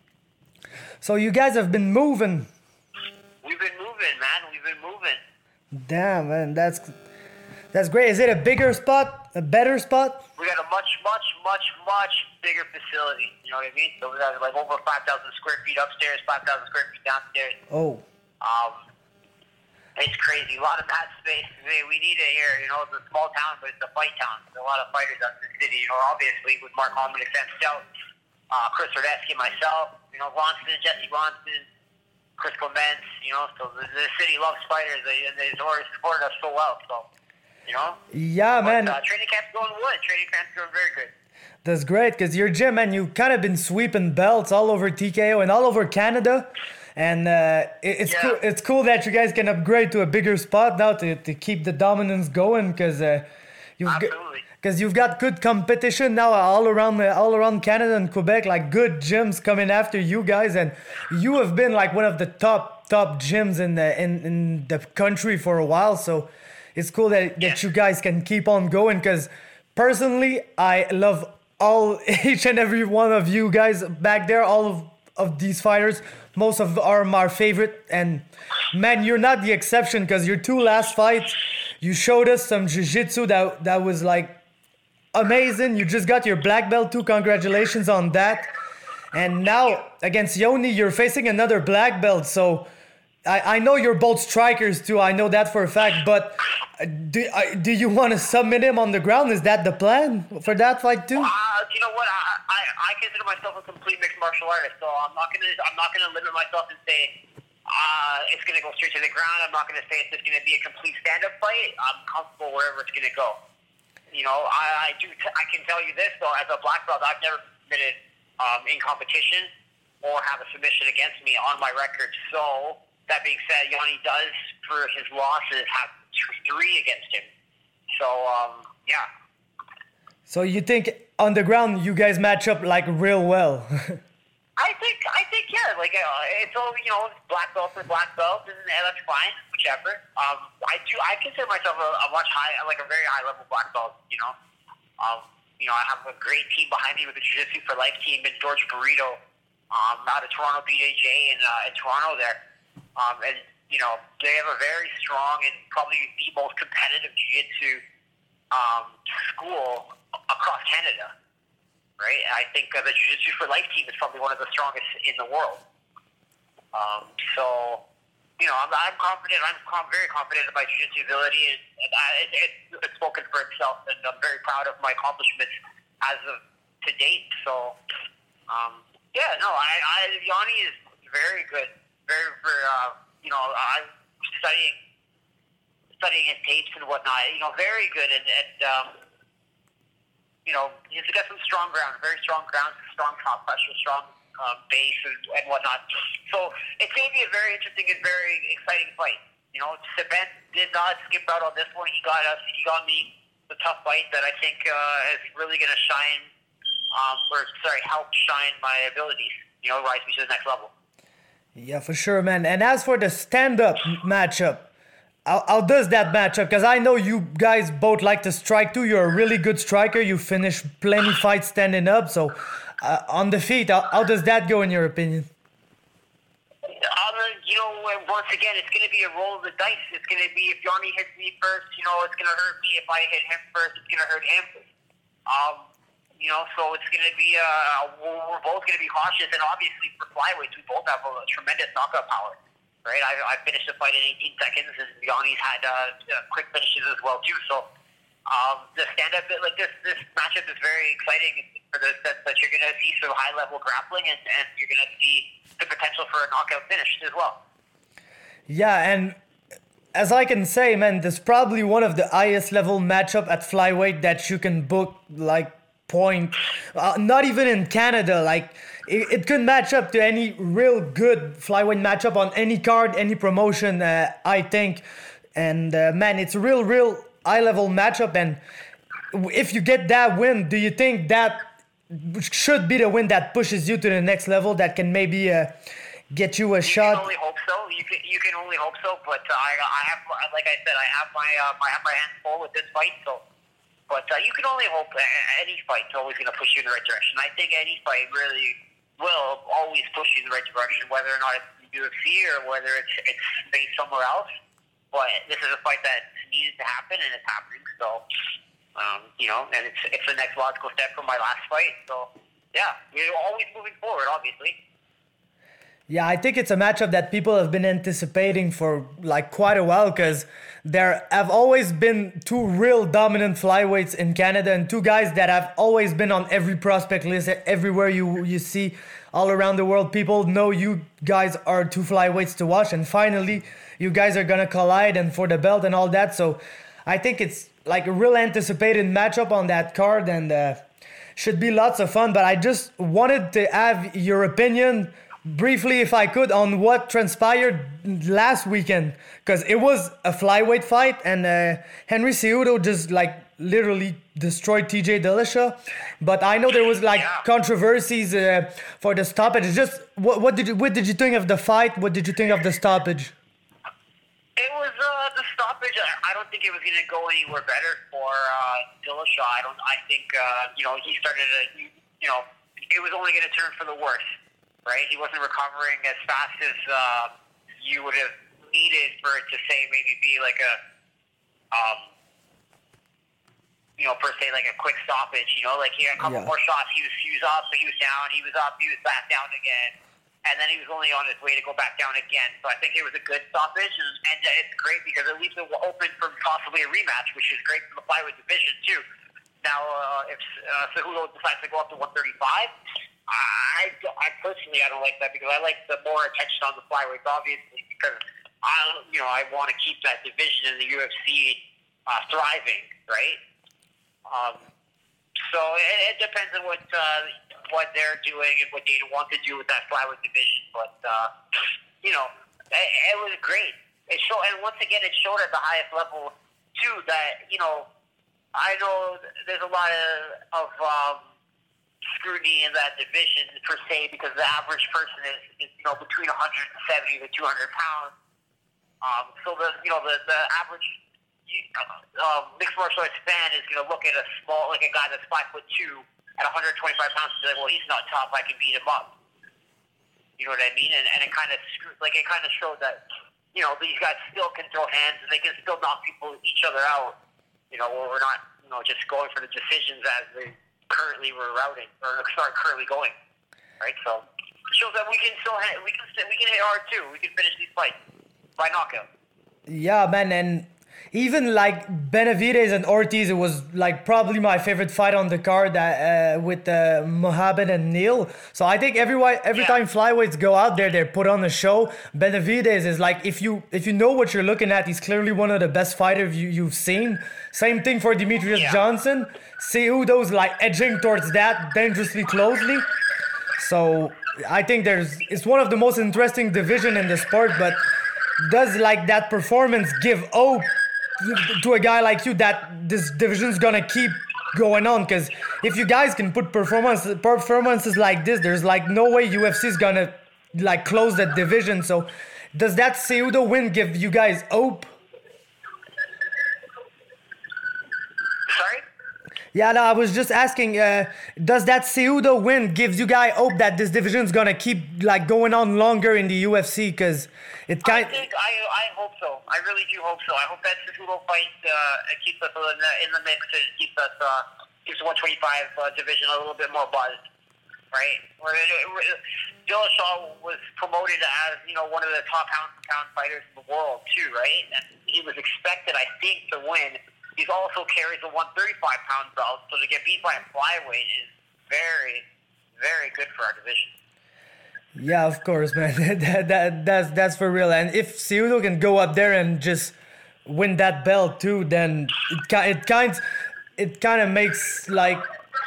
So you guys have been moving. We've been moving, man. We've been moving. Damn, man, that's that's great. Is it a bigger spot? A better spot? We got a much, much, much, much bigger facility. You know what I mean? So we got like over five thousand square feet upstairs, five thousand square feet downstairs. Oh. Um, it's crazy. A lot of mat space. We need it here. You know, it's a small town, but it's a fight town. There's a lot of fighters out in the city. You know, obviously with Mark Holman and Sam Stout, uh, Chris Radetsky, myself. You know, Ronson, Jesse Ronson, Chris Clements, you know, so the, the city loves fighters, they, and they've always supported us so well, so, you know? Yeah, but, man. Uh, training camp's going good. Training camp's going very good. That's great, because your gym, man, you've kind of been sweeping belts all over T K O and all over Canada, and uh, it, it's, yeah. cool, it's cool that you guys can upgrade to a bigger spot now to, to keep the dominance going, because uh, you've Absolutely. Because you've got good competition now all around uh, all around Canada and Quebec, like good gyms coming after you guys, and you have been like one of the top top gyms in the in, in the country for a while. So it's cool that, that yeah. you guys can keep on going. Because personally, I love all each and every one of you guys back there, all of, of these fighters. Most of them are my favorite, and man, you're not the exception. Because your two last fights, you showed us some jiu-jitsu that that was like amazing. You just got your black belt too. Congratulations on that. And now against Yoni, you're facing another black belt. So I, I know you're both strikers too. I know that for a fact. But do I, do you want to submit him on the ground? Is that the plan for that fight too? Uh, you know what? I, I, I consider myself a complete mixed martial artist. So I'm not gonna I'm not gonna limit myself and say uh, it's going to go straight to the ground. I'm not going to say it's just going to be a complete stand-up fight. I'm comfortable wherever it's going to go. You know, I, I do. T- I can tell you this though, as a black belt, I've never submitted um, in competition or have a submission against me on my record. So that being said, Yanni does, for his losses, have three against him. So um, yeah. So you think on the ground you guys match up like real well? I think, I think, yeah, like, uh, it's all, you know, black belt for black belt, and uh, that's fine, whichever. Um, I do, I consider myself a, a much high, like a very high level black belt, you know. Um, you know, I have a great team behind me with the Jiu-Jitsu for Life team and George Burrito, um, out of Toronto B J J in, uh, in Toronto there. Um, and, you know, they have a very strong and probably the most competitive Jiu-Jitsu, um, school across Canada. Right, I think uh, the Jiu-Jitsu for Life team is probably one of the strongest in the world. Um, so, you know, I'm, I'm confident. I'm com- very confident in my Jiu-Jitsu ability, and, and I, it, it's, it's spoken for itself. And I'm very proud of my accomplishments as of to date. So, um, yeah, no, I, I Yanni is very good. Very, very. Uh, you know, I'm studying studying his tapes and whatnot. You know, very good, and. and um, You know, he's got some strong ground, very strong ground, strong top pressure, strong um, base and, and whatnot. So it's going to be a very interesting and very exciting fight. You know, Sebent did not skip out on this one. He got us. He got me the tough fight that I think uh, is really going to shine, um, or sorry, help shine my abilities. You know, rise me to the next level. Yeah, for sure, man. And as for the stand-up matchup, How, how does that match up? Because I know you guys both like to strike too. You're a really good striker. You finish plenty fights standing up. So uh, on the feet, how, how does that go in your opinion? Um, you know, once again, it's going to be a roll of the dice. It's going to be if Yanni hits me first, you know, it's going to hurt me. If I hit him first, it's going to hurt him. Um, you know, so it's going to be, uh, we're both going to be cautious. And obviously for flyweights, we both have a tremendous knockout power. Right, I, I finished the fight in eighteen seconds, and Yanni's had uh, uh, quick finishes as well too. So um, the stand-up, like this, this matchup is very exciting for the sense that you're going to see some high-level grappling, and, and you're going to see the potential for a knockout finish as well. Yeah, and as I can say, man, this is probably one of the highest level matchup at flyweight that you can book. Like point, uh, not even in Canada, like. It, it could match up to any real good flyweight matchup on any card, any promotion, uh, I think. And uh, man, it's a real, real high-level matchup. And if you get that win, do you think that should be the win that pushes you to the next level, that can maybe uh, get you a you shot? You can only hope so. You can, you can only hope so. But uh, I, I have, like I said, I have my, uh, I have my hands full with this fight. So, but uh, you can only hope. Any fight's always going to push you in the right direction. I think any fight really will always push you in the right direction, whether or not it's U F C or whether it's it's based somewhere else. But this is a fight that needed to happen, and it's happening. So, um, you know, and it's it's the next logical step from my last fight. So, yeah, we're always moving forward, obviously. Yeah, I think it's a matchup that people have been anticipating for like quite a while, because there have always been two real dominant flyweights in Canada, and two guys that have always been on every prospect list everywhere you you see all around the world. People know you guys are two flyweights to watch, and finally you guys are gonna collide and for the belt and all that. So I think it's like a real anticipated matchup on that card, and uh, should be lots of fun. But I just wanted to have your opinion briefly, if I could, on what transpired last weekend, because it was a flyweight fight, and uh, Henry Cejudo just like literally destroyed T J Dillashaw. But I know there was like Yeah. controversies uh, for the stoppage. Just what, what did you what did you think of the fight? What did you think of the stoppage? It was uh, the stoppage. I, I don't think it was going to go anywhere better for uh, Dillashaw. I don't. I think uh, you know he started a. You know, it was only going to turn for the worse. Right, he wasn't recovering as fast as uh, you would have needed for it to say maybe be like a, um, you know, per se like a quick stoppage. You know, like he had a couple Yeah. more shots. He was he was up, but he was down. He was up, he was back down again, and then he was only on his way to go back down again. So I think it was a good stoppage, and, and it's great because it leaves it open for possibly a rematch, which is great for the flyweight division too. Now, uh, if uh, Cejudo decides to go up to one thirty-five. I, I personally I don't like that because I like the more attention on the flyweights, obviously, because I you know I want to keep that division in the U F C uh, thriving, right? Um, so it, it depends on what uh, what they're doing and what they want to do with that flyweight division. But uh, you know, it, it was great. It showed, and once again, it showed at the highest level too that you know I know there's a lot of of um, scrutiny in that division per se because the average person is, is you know between one hundred seventy to two hundred pounds. Um, so the you know the the average um, mixed martial arts fan is going to look at a small like a guy that's five foot two at one hundred twenty-five pounds and be like, well, he's not tough. I can beat him up. You know what I mean? And and it kind of like it kind of showed that you know these guys still can throw hands and they can still knock people each other out. You know, where we're not you know just going for the decisions as they currently we're routing or start currently going, right? So it shows that we can still hit, we can we can hit hard too. We can finish these fights by knockout. Yeah, man, and even like Benavidez and Ortiz, it was like probably my favorite fight on the card uh, with uh, Mohamed and Neal. So I think every every Yeah. time flyweights go out there, they put on a show. Benavidez is like if you if you know what you're looking at, he's clearly one of the best fighters you you've seen. Same thing for Demetrius Yeah. Johnson. Cejudo's like edging towards that dangerously closely. So I think there's it's one of the most interesting division in the sport. But does like that performance give hope to a guy like you that this division's gonna keep going on? Because if you guys can put performance performances like this, there's like no way U F C is gonna like close that division. So does that Cejudo win give you guys hope? Sorry? Yeah, no, I was just asking, uh, does that Cejudo win gives you guys hope that this division's gonna keep like going on longer in the U F C? Because it I kind think I I hope so. I really do hope so. I hope that Cejudo fight uh, keeps us in the, in the mix and keeps us uh, keeps the one twenty-five uh, division a little bit more buzzed, right? Where it, it, Dillashaw was promoted as you know one of the top pound for pound fighters in the world too, right? And he was expected, I think, to win. He also carries a one thirty-five pound belt, so to get beat by a flyweight is very, very good for our division. Yeah, of course, man. that, that that's that's for real. And if Cejudo can go up there and just win that belt too, then it ki- it kind it kind of makes like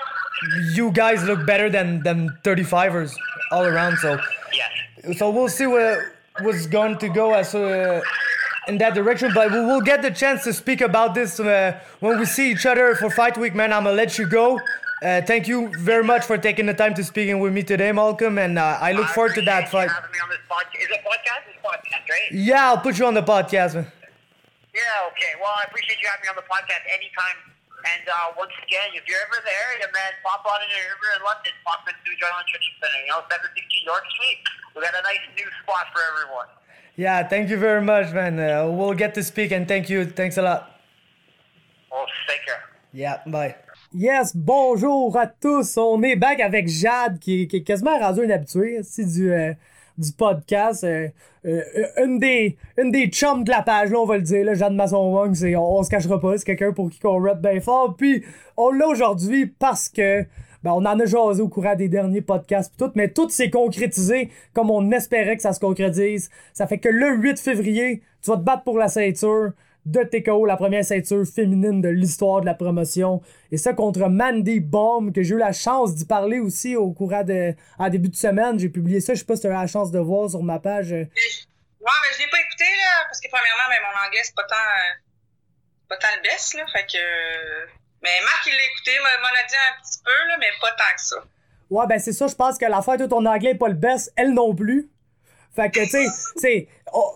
you guys look better than than thirty-fivers all around. So Yes. so we'll see what what's going to go as uh, in that direction. But we will get the chance to speak about this uh, when we see each other for Fight Week, man. I'm gonna let you go. Uh, thank you very much for taking the time to speaking with me today, Malcolm, and uh, I look I forward to that appreciate you fight. having me on this podcast. Is it podcast? It's podcast, right? Yeah, I'll put you on the podcast, man. Yeah, okay. Well, I appreciate you having me on the podcast anytime. And uh, once again, if you're ever there, yeah, man, pop on in here. If you're in London, pop into the Adrenaline Training Center. You know, seven sixty York Street. We got a nice new spot for everyone. Yeah, thank you very much, man. Uh, we'll get to speak, and thank you. Thanks a lot. Well, take care. Yeah, bye. Yes, bonjour à tous. On est back avec Jade, qui, qui est quasiment rendu un habitué aussi du, euh, du podcast. Euh, euh, une des une des chums de la page, là, on va le dire. Là, Jade Masson-Wong, c'est, on, on se cachera pas. C'est quelqu'un pour qui qu'on rappe bien fort. Puis, on l'a aujourd'hui parce que ben, on en a jasé au courant des derniers podcasts pis tout, mais tout s'est concrétisé comme on espérait que ça se concrétise. Ça fait que le huit février, tu vas te battre pour la ceinture de T K O, la première ceinture féminine de l'histoire de la promotion. Et ça contre Mandy Baum, que j'ai eu la chance d'y parler aussi au courant de... en début de semaine. J'ai publié ça, je sais pas si tu as eu la chance de voir sur ma page. Ouais, ben je l'ai pas écouté, là, parce que premièrement, ben, mon anglais, c'est pas tant, euh, pas tant le best, là, fait que... Mais Marc, il l'a écouté, m'en a dit un petit peu, là, mais pas tant que ça. Ouais, ben c'est ça, je pense que l'affaire de ton anglais est pas le best, elle non plus. Fait que, tu sais, c'est... Oh,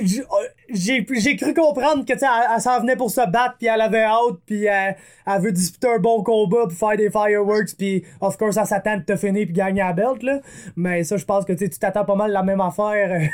j'ai, j'ai cru comprendre que, tu sais, elle, elle s'en venait pour se battre, puis elle avait hâte, puis elle, elle veut disputer un bon combat, puis faire des fireworks, puis of course, elle s'attend de te finir, puis gagner la belt, là. Mais ça, je pense que, tu sais, tu t'attends pas mal la même affaire.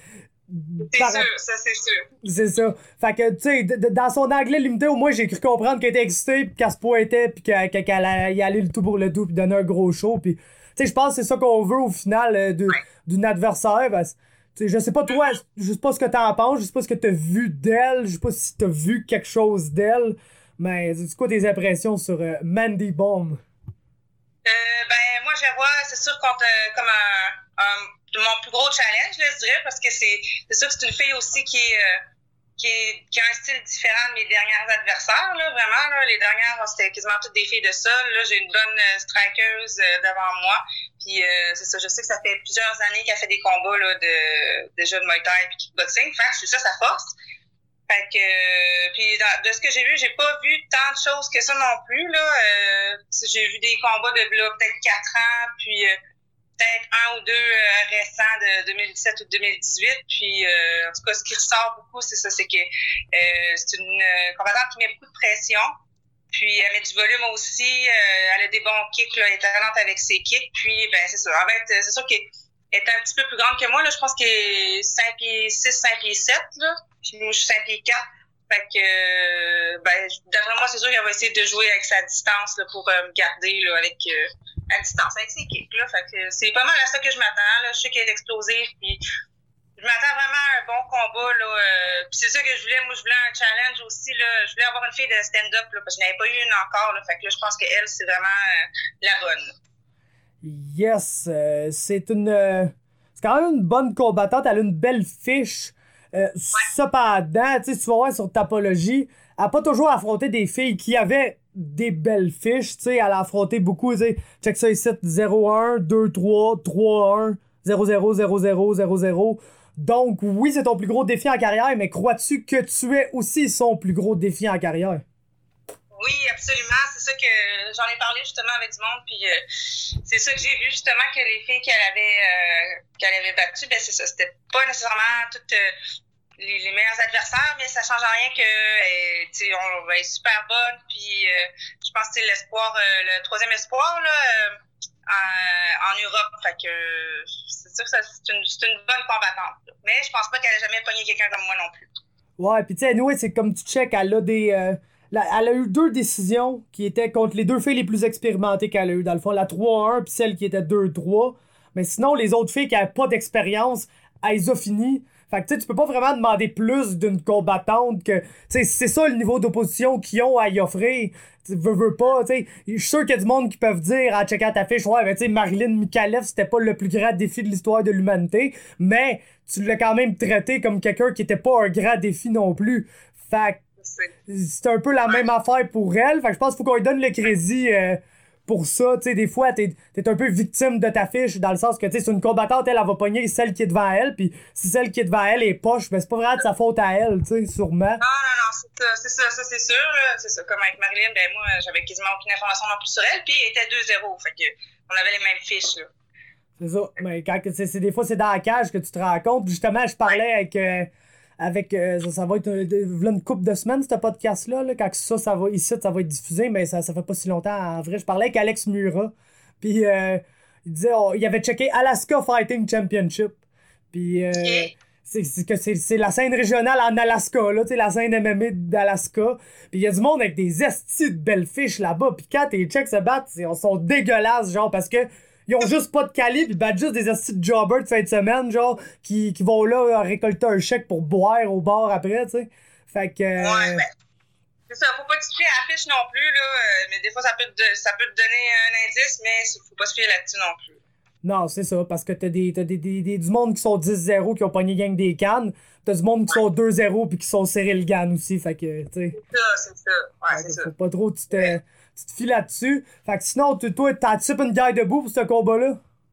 C'est Par... sûr, ça, c'est sûr. C'est ça. Fait que, tu sais, d- d- dans son anglais limité, au moins, j'ai cru comprendre qu'elle était excitée, puis qu'elle se pointait, puis qu'elle, qu'elle allait y aller le tout pour le tout, puis donner un gros show, puis... Tu sais, je pense que c'est ça qu'on veut, au final, euh, de, d'une adversaire, parce... Tu sais, je sais pas toi, je sais pas ce que t'en penses, je sais pas ce que t'as vu d'elle, je sais pas si t'as vu quelque chose d'elle, mais c'est quoi tes impressions sur euh, Mandy Baum? Euh, ben, moi, je la vois, c'est sûr, contre, euh, comme un, un, mon plus gros challenge, là, je dirais, parce que c'est, c'est sûr que c'est une fille aussi qui est, euh, qui, est, qui a un style différent de mes dernières adversaires, là, vraiment. Là, les dernières, c'était quasiment toutes des filles de sol. Là, j'ai une bonne euh, strikeuse euh, devant moi. Puis euh, c'est ça, je sais que ça fait plusieurs années qu'elle fait des combats là, de, de jeux de Muay Thai et kickboxing. Fait que c'est ça sa force. Fait que, euh, puis dans, de ce que j'ai vu, j'ai pas vu tant de choses que ça non plus. Là. Euh, j'ai vu des combats de là, peut-être quatre ans, puis euh, peut-être un ou deux euh, récents de deux mille dix-sept ou deux mille dix-huit. Puis, euh, en tout cas, ce qui ressort beaucoup, c'est ça, c'est que euh, c'est une euh, combattante qui met beaucoup de pression. Puis, elle met du volume aussi. Euh, elle a des bons kicks, là, elle est talente avec ses kicks. Puis, ben c'est ça. En fait, c'est sûr qu'elle est un petit peu plus grande que moi. Là, je pense qu'elle est cinq pieds six, cinq pieds sept. Là. Puis, moi, je suis cinq pieds quatre. Fait que, euh, ben, d'après moi, c'est sûr qu'elle va essayer de jouer avec sa distance là, pour euh, me garder là, avec euh, à distance, avec ses kicks. Là. Fait que c'est pas mal à ça que je m'attends. Là. Je sais qu'elle est explosive, puis je m'attends vraiment à un bon combat. Là. Euh, puis c'est ça que je voulais. Moi, je voulais un challenge aussi. Là. Je voulais avoir une fille de stand-up, là, parce que je n'avais pas eu une encore. Là. Fait que là, je pense qu'elle, c'est vraiment euh, la bonne. Yes, euh, c'est une... Euh, c'est quand même une bonne combattante. Elle a une belle fiche. Euh, ouais. Cependant, tu sais, tu vas voir sur Tapology, elle n'a pas toujours affronté des filles qui avaient des belles fiches, tu sais, elle a affronté beaucoup, tu sais, check ça ici, zéro un, deux trois, trois un, zéro zéro, zéro zéro, zéro zéro. Donc, oui, c'est ton plus gros défi en carrière, mais crois-tu que tu es aussi son plus gros défi en carrière? Oui, absolument. C'est ça que j'en ai parlé justement avec du monde, puis euh, c'est ça que j'ai vu justement que les filles qu'elle avait euh, qu'elle avait battues, ben c'est ça. C'était pas nécessairement toutes euh, les, les meilleurs adversaires, mais ça change en rien que euh, tu sais, on va être super bonne. Puis euh, je pense que c'est l'espoir, euh, le troisième espoir là euh, en, en Europe. Fait que euh, c'est sûr que ça, c'est une c'est une bonne combattante. Là. Mais je pense pas qu'elle ait jamais pogné quelqu'un comme moi non plus. Ouais, puis tu sais, nous, c'est comme tu check, elle a des euh... Là, elle a eu deux décisions qui étaient contre les deux filles les plus expérimentées qu'elle a eu. Dans le fond, la trois un puis celle qui était deux trois. Mais sinon, les autres filles qui n'avaient pas d'expérience, elles ont fini. Fait que tu sais, tu peux pas vraiment demander plus d'une combattante que... Tu sais, c'est ça le niveau d'opposition qu'ils ont à y offrir. Tu veux, veux pas, tu sais. Je suis sûr qu'il y a du monde qui peuvent dire, en checkant ta fiche, ouais, mais tu sais, Marilyn Mikalev, c'était pas le plus grand défi de l'histoire de l'humanité. Mais tu l'as quand même traité comme quelqu'un qui était pas un grand défi non plus. Fait que c'est un peu la même affaire pour elle. Fait que je pense qu'il faut qu'on lui donne le crédit euh, pour ça. Tu sais, des fois, t'es, t'es un peu victime de ta fiche, dans le sens que, tu sais, c'est une combattante, elle, elle va pogner celle qui est devant elle, puis si celle qui est devant elle est poche, ben c'est pas vraiment de sa faute à elle, tu sais, sûrement. Non, non, non, c'est ça, c'est ça, ça c'est sûr, là. C'est ça, comme avec Marilyn, ben moi, j'avais quasiment aucune information non plus sur elle, puis elle était deux zéro, fait que on avait les mêmes fiches, là. C'est ça, mais quand c'est, c'est, des fois, c'est dans la cage que tu te rends compte. Justement, je parlais avec... Euh, Avec, euh, ça, ça va être euh, une couple de semaines, ce podcast-là. Là, quand ça, ça va ici, ça va être diffusé, mais ça, ça fait pas si longtemps. En vrai, je parlais avec Alex Murat. Puis, euh, il disait, oh, il avait checké Alaska Fighting Championship. Puis, euh, okay. c'est, c'est, que c'est, c'est la scène régionale en Alaska, là, tu sais, la scène M M A d'Alaska. Puis, il y a du monde avec des estis de belles fiches là-bas. Puis, quand tes checks se battent, ils sont dégueulasses, genre, parce que. Ils ont juste pas de calibre, ils battent juste des astuces de jobbers de fin de semaine, genre, qui, qui vont là récolter un chèque pour boire au bar après, tu sais. Fait que... Euh... Ouais, ben, c'est ça, faut pas te fier à la fiche non plus, là, euh, mais des fois, ça peut, te, ça peut te donner un indice, mais faut pas se fier là-dessus non plus. Non, c'est ça, parce que t'as des, t'as des, des, des, du monde qui sont dix zéro qui ont pogné gang des cannes, t'as du monde qui ouais. sont deux zéro puis qui sont serré le gan aussi, fait que, tu sais. C'est ça, c'est ça, ouais, fait c'est ça. Faut pas trop, tu te... Ouais. Tu te files là-dessus. Fait que sinon, toi, t'as-tu une guerre debout pour ce combat-là?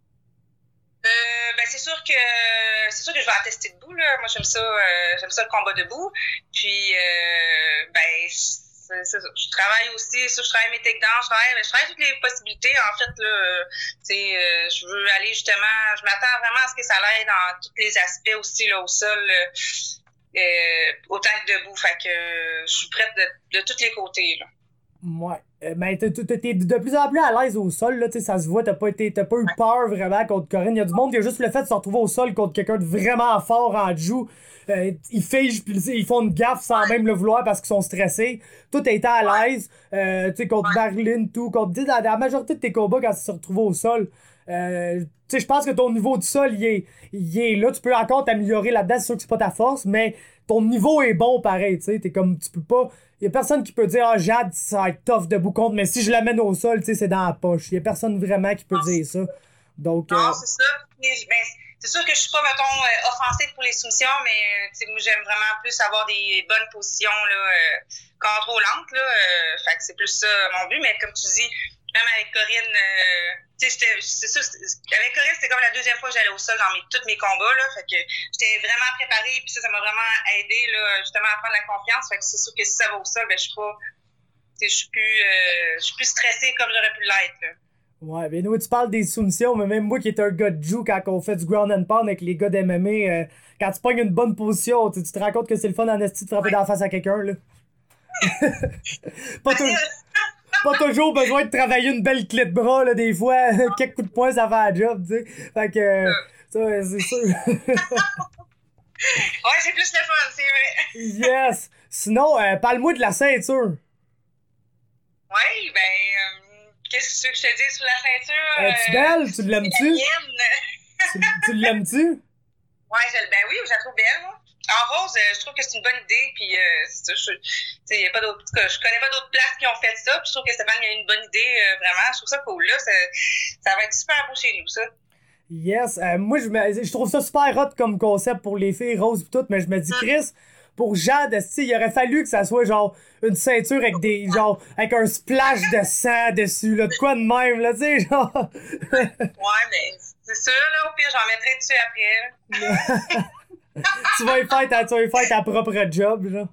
Euh, ben c'est sûr que c'est sûr que je vais attester debout, là. Moi, j'aime ça, euh, j'aime ça le combat debout. Puis, euh, ben, c'est, c'est ça. Je travaille aussi, ça, je travaille mes takedowns, je travaille, je travaille toutes les possibilités. En fait, là, tu sais, euh, je veux aller justement, je m'attends vraiment à ce que ça l'aide dans tous les aspects aussi, là, au sol, euh, autant que debout. Fait que euh, je suis prête de, de tous les côtés, là. Ouais. Euh, mais t'es, t'es, t'es de plus en plus à l'aise au sol, là, tu sais, ça se voit, t'as pas été, t'as pas eu peur vraiment contre Corinne. Il y a du monde qui a juste le fait de se retrouver au sol contre quelqu'un de vraiment fort en joue. Euh, ils figent, puis ils font une gaffe sans même le vouloir parce qu'ils sont stressés. Toi, t'as été à l'aise, euh, tu sais, contre Marilyn, tout, contre, la, la majorité de tes combats quand tu te retrouves au sol. Euh, tu sais, je pense que ton niveau de sol, il est, il est là. Tu peux encore t'améliorer là-dedans. C'est sûr que c'est pas ta force, mais ton niveau est bon pareil. Tu sais, t'es comme, tu peux pas. Il y a personne qui peut dire, ah, Jade, ça va être tough debout contre, mais si je l'amène au sol, tu sais, c'est dans la poche. Il y a personne vraiment qui peut dire ça. Donc. Non, euh... c'est ça. Mais, ben, c'est sûr que je suis pas, mettons, euh, offensive pour les soumissions, mais tu sais, moi, j'aime vraiment plus avoir des bonnes positions, là, euh, contrôlantes, là. Euh, fait que c'est plus ça mon but, mais comme tu dis, même avec Corinne, euh, tu sais, c'est sûr, avec Corinne, c'était comme la deuxième fois que j'allais au sol dans mes, tous mes combats, là. Fait que j'étais vraiment préparée, puis ça, ça m'a vraiment aidé, là, justement, à prendre la confiance. Fait que c'est sûr que si ça va au sol, ben, je suis pas, tu sais, je suis plus, euh, je suis plus stressée comme j'aurais pu l'être, là. Ouais, ben nous, tu parles des soumissions, mais même moi qui est un gars de Jiu, quand on fait du ground and pound avec les gars d'M M A, euh, quand tu pognes une bonne position, tu te rends compte que c'est le fun en esti de frapper ouais. dans la face à quelqu'un, là. pas, tou- pas toujours besoin de travailler une belle clé de bras, là, des fois, quelques coups de poing, ça fait la job, tu sais. Fait que, euh, ça, c'est sûr. Ouais, c'est plus le fun, c'est vrai. Yes! Sinon, euh, parle-moi de la ceinture. Ouais, ben... Euh... Qu'est-ce que je te dis sur la ceinture? Es-tu belle? Tu l'aimes-tu? tu, tu l'aimes-tu? Ouais, je, ben oui, je la trouve belle. Moi. En rose, je trouve que c'est une bonne idée. Puis, euh, c'est ça, je, y a pas d'autres, je connais pas d'autres places qui ont fait ça. Puis, je trouve que Stéphane a une bonne idée, euh, vraiment. Je trouve ça cool. Là, ça, ça va être super beau chez nous, ça. Yes. Euh, moi, je, me, je trouve ça super hot comme concept pour les filles roses et tout. Mais je me dis, Chris, pour Jade, il aurait fallu que ça soit genre une ceinture avec des genre avec un splash de sang dessus, là, de quoi de même, là, tu sais, genre. Ouais, mais c'est sûr, là, au pire, j'en mettrai dessus après. tu vas y faire ta, tu vas y faire ta propre job, genre.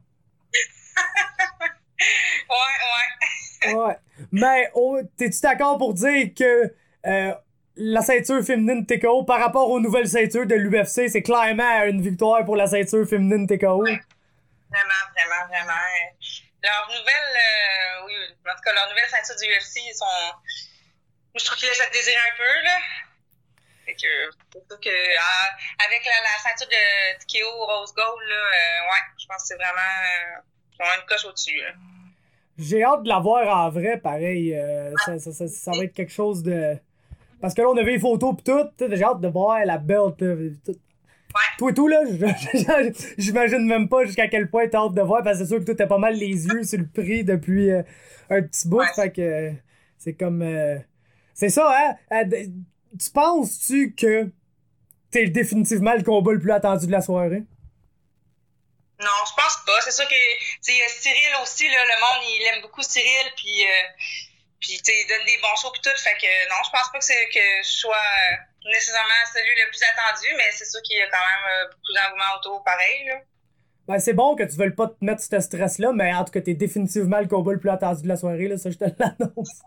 Ouais, ouais. Ouais. Mais oh, t'es-tu d'accord pour dire que euh, la ceinture féminine T K O par rapport aux nouvelles ceintures de l'U F C, c'est clairement une victoire pour la ceinture féminine T K O? Ouais. Vraiment, vraiment, vraiment. Leurs nouvelles, euh, oui, en tout cas, leurs nouvelles ceintures du U F C, ils sont. Je trouve qu'ils laissent à désirer un peu, là. Fait que, c'est que, euh, avec la, la ceinture de T K O Rose Gold, là, euh, ouais, je pense que c'est vraiment. Euh, vraiment une coche au-dessus, là. J'ai hâte de la voir en vrai, pareil. Euh, ça, ça, ça, ça va être quelque chose de. Parce que là, on avait les photos pis tout. J'ai hâte de voir la belt, là. Tout. Ouais. Toi et tout, là, j'imagine même pas jusqu'à quel point t'as hâte de voir, parce que c'est sûr que toi, t'as pas mal les yeux sur le prix depuis euh, un petit bout, ouais. Fait que euh, c'est comme... Euh, c'est ça, hein? Euh, tu penses-tu que t'es définitivement le combat le plus attendu de la soirée? Non, je pense pas. C'est sûr que, tu sais, Cyril aussi, là, le monde, il aime beaucoup Cyril, puis... Euh, Puis, tu sais, il donne des bons shows pis tout. Fait que non, je pense pas que, c'est, que je sois euh, nécessairement celui le plus attendu, mais c'est sûr qu'il y a quand même euh, beaucoup d'engouement autour, pareil, là. Ben, c'est bon que tu veuilles pas te mettre ce stress-là, mais en tout cas, t'es définitivement le combat le plus attendu de la soirée, là, ça, je te l'annonce.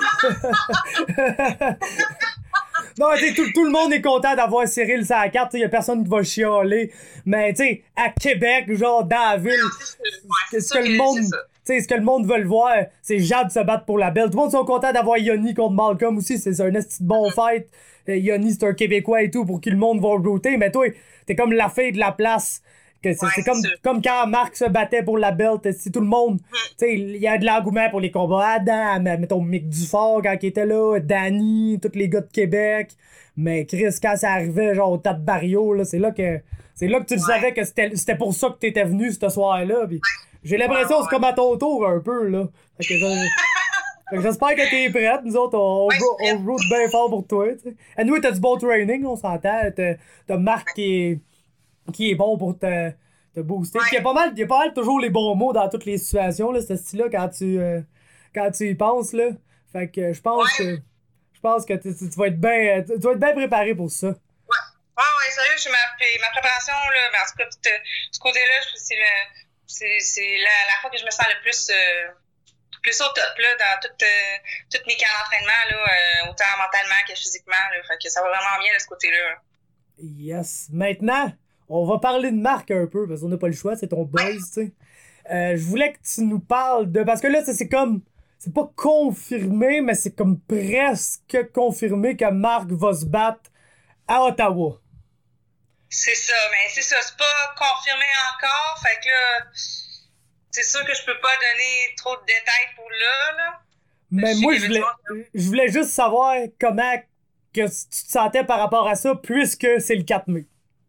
Non, tu sais, tout, tout le monde est content d'avoir Cyril sur la carte, il y a personne qui va chialer, mais tu sais, à Québec, genre, dans la ville, ouais, ce que le monde... Tu sais, ce que le monde veut le voir, c'est Jade se battre pour la belle. Tout le monde sont contents d'avoir Yoni contre Malcolm aussi. C'est un esti de bon fight. Euh, Yoni, c'est un Québécois et tout pour qui le monde va router. Mais toi, t'es comme la fille de la place. Que c'est, ouais, c'est comme, comme quand Marc se battait pour la belt. C'est tout le monde. Mm. Tu sais, il y a de l'engouement pour les combats. Adam, mettons Mick Dufort quand il était là. Danny, tous les gars de Québec. Mais Chris, quand ça arrivait genre au tas de Barrio, là, c'est là que c'est là que tu ouais. savais que c'était, c'était pour ça que t'étais venu ce soir-là. Pis, j'ai l'impression que c'est comme à ton tour un peu, là. Fait que, fait que j'espère que t'es prête. Nous autres, on, ouais, on, on route bien fort pour toi, tu sais. Et nous, t'as du bon training, on s'entend. T'as, t'as Marc qui est, qui est bon pour te, te booster. Ouais. Il y a pas mal, il y a pas mal toujours les bons mots dans toutes les situations, là, ce style-là, quand tu, euh, quand tu y penses, là. Fait que je pense ouais. que, je pense que tu, tu vas être bien, tu vas être bien préparé pour ça. Ouais. Ouais, ouais, sérieux, je ma, ma préparation, là, mais en tout cas, de ce côté-là, je trouve que c'est le, C'est, c'est la, la fois que je me sens le plus, euh, plus au top là, dans toutes euh, toutes mes camps d'entraînement, là, euh, autant mentalement que physiquement. Là, fait que ça va vraiment bien de ce côté-là. Yes. Maintenant, on va parler de Marc un peu, parce qu'on n'a pas le choix, c'est ton buzz, tu sais. Euh, je voulais que tu nous parles de... Parce que là, c'est, c'est comme... C'est pas confirmé, mais c'est comme presque confirmé que Marc va se battre à Ottawa. C'est ça, mais c'est ça, c'est pas confirmé encore, fait que là, c'est sûr que je peux pas donner trop de détails pour là, là. Mais je moi, je voulais, je voulais juste savoir comment que tu te sentais par rapport à ça, puisque c'est le quatre mai?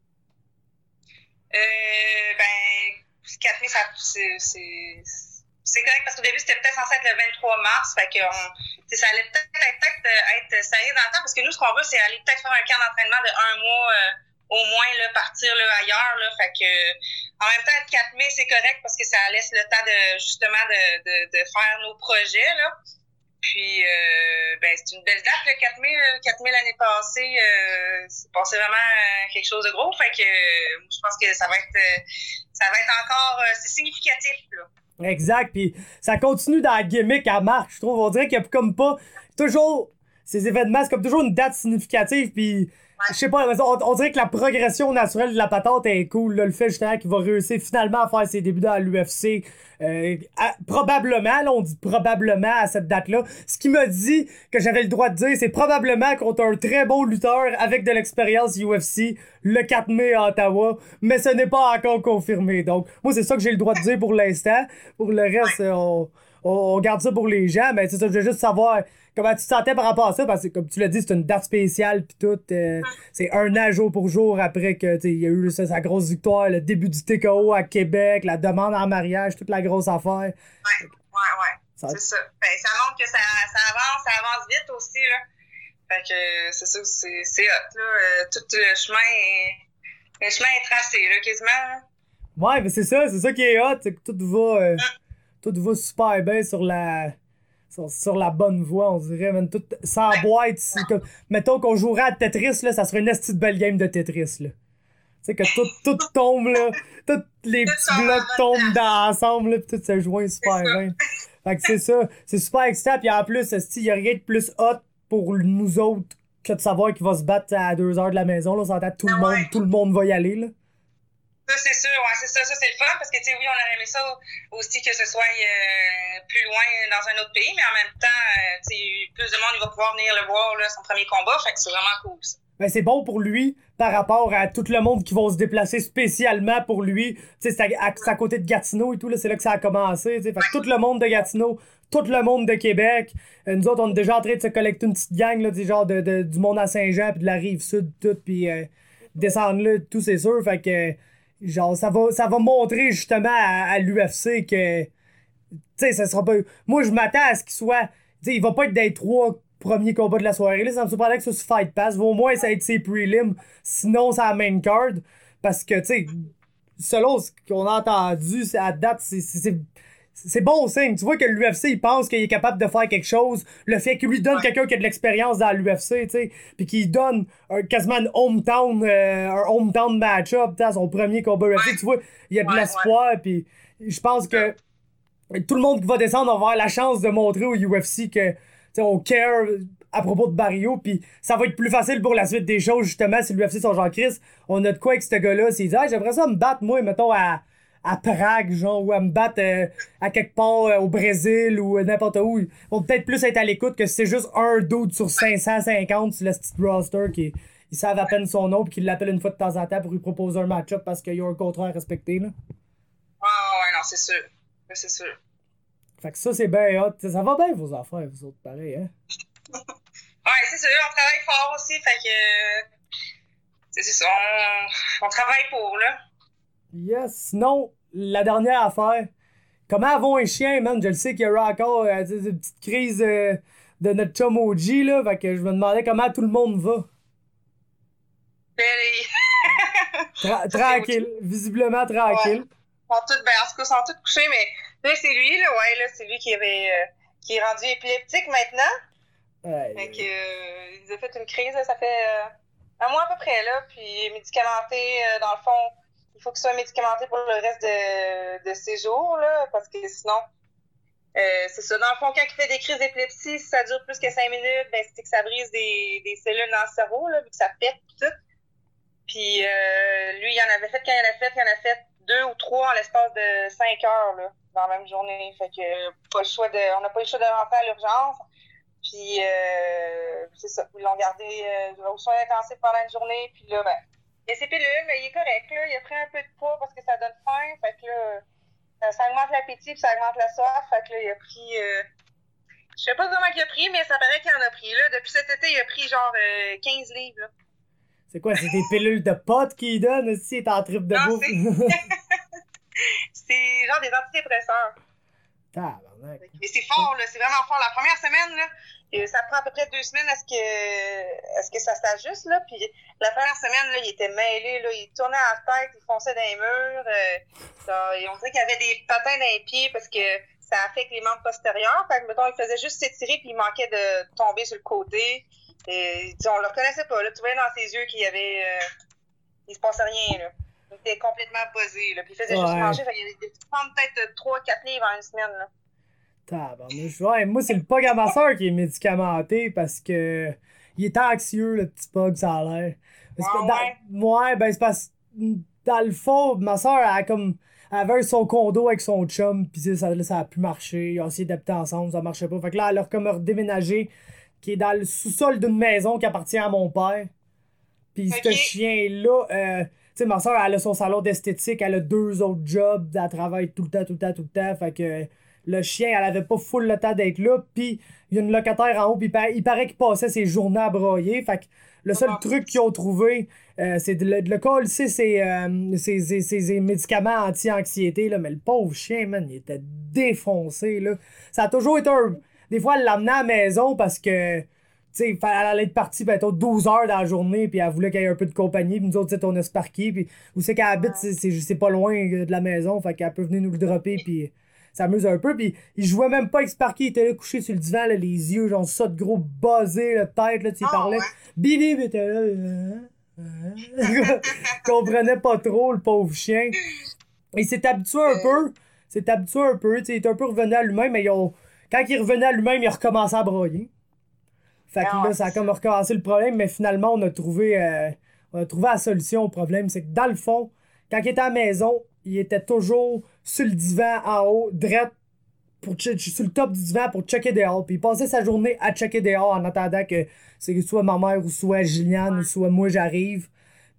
Euh, ben, quatre mai, ça, c'est, c'est, c'est correct parce qu'au début, c'était peut-être censé être le vingt-trois mars. Fait que on, ça allait peut-être, peut-être être serré dans le temps parce que nous, ce qu'on veut, c'est aller peut-être faire un camp d'entraînement de un mois euh, au moins, là, partir là, ailleurs. Là, fait que, en même temps, le quatre mai, c'est correct parce que ça laisse le temps de justement de, de, de faire nos projets. Là. Puis, euh, ben, c'est une belle date, le quatre mai. Le quatre mai l'année passée, euh, c'est passé vraiment euh, quelque chose de gros. Fait que, euh, je pense que ça va être, euh, ça va être encore, euh, c'est significatif, là. Exact, puis ça continue dans la gimmick à marche, je trouve. On dirait qu'il y a comme pas toujours ces événements, c'est comme toujours une date significative, puis je sais pas, on, on dirait que la progression naturelle de la patente est cool, là, le fait justement qu'il va réussir finalement à faire ses débuts dans l'U F C, euh, à, probablement, là on dit probablement à cette date-là, ce qui m'a dit que j'avais le droit de dire, c'est probablement contre un très bon lutteur avec de l'expérience U F C, le quatre mai à Ottawa, mais ce n'est pas encore confirmé, donc moi c'est ça que j'ai le droit de dire pour l'instant, pour le reste, on, on, on garde ça pour les gens, mais c'est ça, je veux juste savoir comment tu te sentais par rapport à ça, parce que comme tu l'as dit, c'est une date spéciale pis tout, euh, c'est un an jour pour jour après que il y a eu ça, sa grosse victoire, le début du T K O à Québec, la demande en mariage, toute la grosse affaire. Ouais, ouais, ouais, ça... c'est ça. Ben, ça montre que ça, ça avance, ça avance vite aussi, là. Fait que c'est ça, c'est, c'est hot, là. Euh, tout le chemin est, le chemin est tracé, là, quasiment, là. Ouais, mais c'est ça, c'est ça qui est hot, c'est que tout va, euh, mm. tout va super bien sur la... Sur, sur la bonne voie, on dirait, même tout sans boîte. Comme, mettons qu'on jouerait à Tetris, là, ça serait une esti de belle game de Tetris, là. Tu sais, que tout, tout tombe, là. Tous les petits blocs tombent dans, ensemble, là, pis tout se joint super bien. Fait que c'est ça. C'est super excitant, pis en plus, il y a rien de plus hot pour nous autres que de savoir qu'il va se battre à deux heures de la maison, là. On s'entend, tout le monde, tout le monde va y aller, là. Ça, c'est sûr, ouais, c'est ça, ça, c'est le fun, parce que, tu sais, oui, on aurait aimé ça aussi que ce soit euh, plus loin dans un autre pays, mais en même temps, euh, tu sais, plus de monde, il va pouvoir venir le voir, là, son premier combat, fait que c'est vraiment cool, ça. Ben, c'est bon pour lui, par rapport à tout le monde qui va se déplacer spécialement pour lui. Tu sais, c'est à, à, à côté de Gatineau et tout, là, c'est là que ça a commencé, tu sais. Fait que tout le monde de Gatineau, tout le monde de Québec, euh, nous autres, on est déjà en train de se collecter une petite gang, là, du genre de, de, du monde à Saint-Jean, puis de la Rive-Sud, tout, puis euh, descendre là, tout, c'est sûr, fait que... Genre, ça va, ça va montrer justement à, à l'U F C que, tu sais, ça sera pas... Moi, je m'attends à ce qu'il soit... Tu sais, il va pas être des trois premiers combats de la soirée. Là, ça me surprendrait que ça se Fight Pass. Va au moins, ça va être ses prelims. Sinon, c'est la main card. Parce que, tu sais, selon ce qu'on a entendu, c'est à date, c'est... c'est C'est bon signe. Tu vois que l'U F C, il pense qu'il est capable de faire quelque chose. Le fait qu'il lui donne ouais. quelqu'un qui a de l'expérience dans l'U F C, tu sais, puis qu'il donne un, quasiment une hometown, euh, un hometown match-up à son premier combat U F C, ouais. tu vois, il y a de ouais, l'espoir. Ouais. Puis je pense que tout le monde qui va descendre va avoir la chance de montrer au U F C que, tu sais, on care à propos de Barrio, puis ça va être plus facile pour la suite des choses, justement, si l'U F C sont genre Chris. On a de quoi avec ce gars-là, s'il dit, ah, j'aimerais ça me battre, moi, mettons, à. à Prague, genre, ou à me battre euh, à quelque part euh, au Brésil ou euh, n'importe où. Ils vont peut-être plus être à l'écoute que si c'est juste un dude sur cinq cent cinquante sur le petit roster qui ils savent à peine son nom et qu'ils l'appellent une fois de temps en temps pour lui proposer un match-up parce qu'il y a un contrat à respecter, là. Ah oh, ouais, non, c'est sûr. C'est sûr. Fait que ça, c'est bien hot. Ça va bien, vos affaires, vous autres, pareil, hein? Ouais, c'est sûr. On travaille fort aussi, fait que... C'est ça, on, on travaille pour, là. Yes. Sinon, la dernière affaire. Comment vont les chiens, man? Je le sais qu'il y aura encore euh, une petite crise euh, de notre chum O G, là. Fait que je me demandais comment tout le monde va. Tra- tranquille. Visiblement tranquille. Ouais. Ils sont tous, ben, en tout cas, ils sont tous couchés, mais là, c'est lui, là. Ouais, là, c'est lui qui avait, euh, qui est rendu épileptique maintenant. Ouais. Fait que, euh, il a fait une crise, là, ça fait euh, un mois à peu près, là. Puis médicamenté, euh, dans le fond, il faut qu'il soit médicamenté pour le reste de, de ses jours, là, parce que sinon, euh, c'est ça. Dans le fond, quand il fait des crises d'épilepsie, si ça dure plus que cinq minutes, ben, c'est que ça brise des, des cellules dans le cerveau, là, vu que ça pète et tout. Puis euh, lui, il en avait fait, quand il en a fait, il en a fait deux ou trois en l'espace de cinq heures, là, dans la même journée. Fait que pas le choix de, on n'a pas le choix de rentrer à l'urgence. Puis euh, c'est ça, ils l'ont gardé euh, aux soins intensifs pendant une journée. Puis là, ben, il a ses pilules, mais il est correct, là. Il a pris un peu de poids parce que ça donne faim. Fait que là, ça, ça augmente l'appétit puis ça augmente la soif. Fait que là, il a pris, euh, je sais pas comment il a pris, mais ça paraît qu'il en a pris. Là. Depuis cet été, il a pris genre euh, quinze livres. Là. C'est quoi, c'est des pilules de potes qu'il donne aussi, il est en trip de Non, bouffe? C'est... c'est genre des antidépresseurs. Tabarnak. Mais c'est fort, là, c'est vraiment fort. La première semaine, là, ça prend à peu près deux semaines à ce que, à ce que ça s'ajuste, là. Puis la première semaine, là, il était mêlé, là, il tournait à la tête, il fonçait dans les murs. Euh, ça, et on dirait qu'il avait des patins dans les pieds parce que ça affecte les membres postérieurs. Fait que, mettons, il faisait juste s'étirer puis il manquait de tomber sur le côté. Et, on le reconnaissait pas, là. Tu voyais dans ses yeux qu'il y avait, euh, il se passait rien, là. Il était complètement buzzé, là. Puis il faisait ouais. juste manger. Fait qu'il avait prendre peut-être trois quatre livres en une semaine, là. Tabarnouche. Ouais, moi, c'est le Pog à ma soeur qui est médicamenté parce que il est anxieux, le petit Pog, ça a l'air. Ah, ouais. Dans, ouais, ben c'est parce dans le fond, ma soeur, elle a comme elle avait son condo avec son chum, pis ça, ça a pu marcher. Ils ont essayé d'habiter ensemble, ça marchait pas. Fait que là, elle a comme redéménagé, qui est dans le sous-sol d'une maison qui appartient à mon père. Pis okay. Ce chien-là, euh, tu sais, ma soeur, elle a son salon d'esthétique, elle a deux autres jobs, elle travaille tout le temps, tout le temps, tout le temps. Fait que le chien, elle avait pas full le temps d'être là. Pis il y a une locataire en haut, pis il paraît, il paraît qu'il passait ses journées à broyer. Fait que le seul oh, truc qu'ils ont trouvé, euh, c'est de le, de le coller, c'est ses, euh, ses, ses, ses médicaments anti-anxiété, là. Mais le pauvre chien, man, il était défoncé, là. Ça a toujours été un... Des fois, elle l'amenait à la maison parce que, tu sais, elle allait être partie peut-être douze heures dans la journée, puis elle voulait qu'il y ait un peu de compagnie, puis nous autres, tu sais, on a Sparky, puis où c'est qu'elle habite, c'est, c'est, c'est pas loin de la maison, fait qu'elle peut venir nous le dropper, puis s'amuse un peu, puis il jouait même pas avec Sparky, il était là couché sur le divan, là, les yeux, genre ça de gros buzzés, la tête, là, tu sais, il parlait. Billy était là, euh, euh, comprenait pas trop, le pauvre chien. Il s'est habitué un peu, s'est habitué un peu, tu sais, il est un peu revenu à lui-même, mais ils ont... quand il revenait à lui-même, il a recommencé à broyer. Fait que là, ça a comme recommencé le problème, mais finalement, on a trouvé, euh, on a trouvé la solution au problème. C'est que dans le fond, quand il était à la maison, il était toujours sur le divan en haut, drette, pour ch- sur le top du divan pour checker dehors. Puis il passait sa journée à checker dehors en attendant que c'est soit ma mère ou soit Gilliane ou soit moi j'arrive.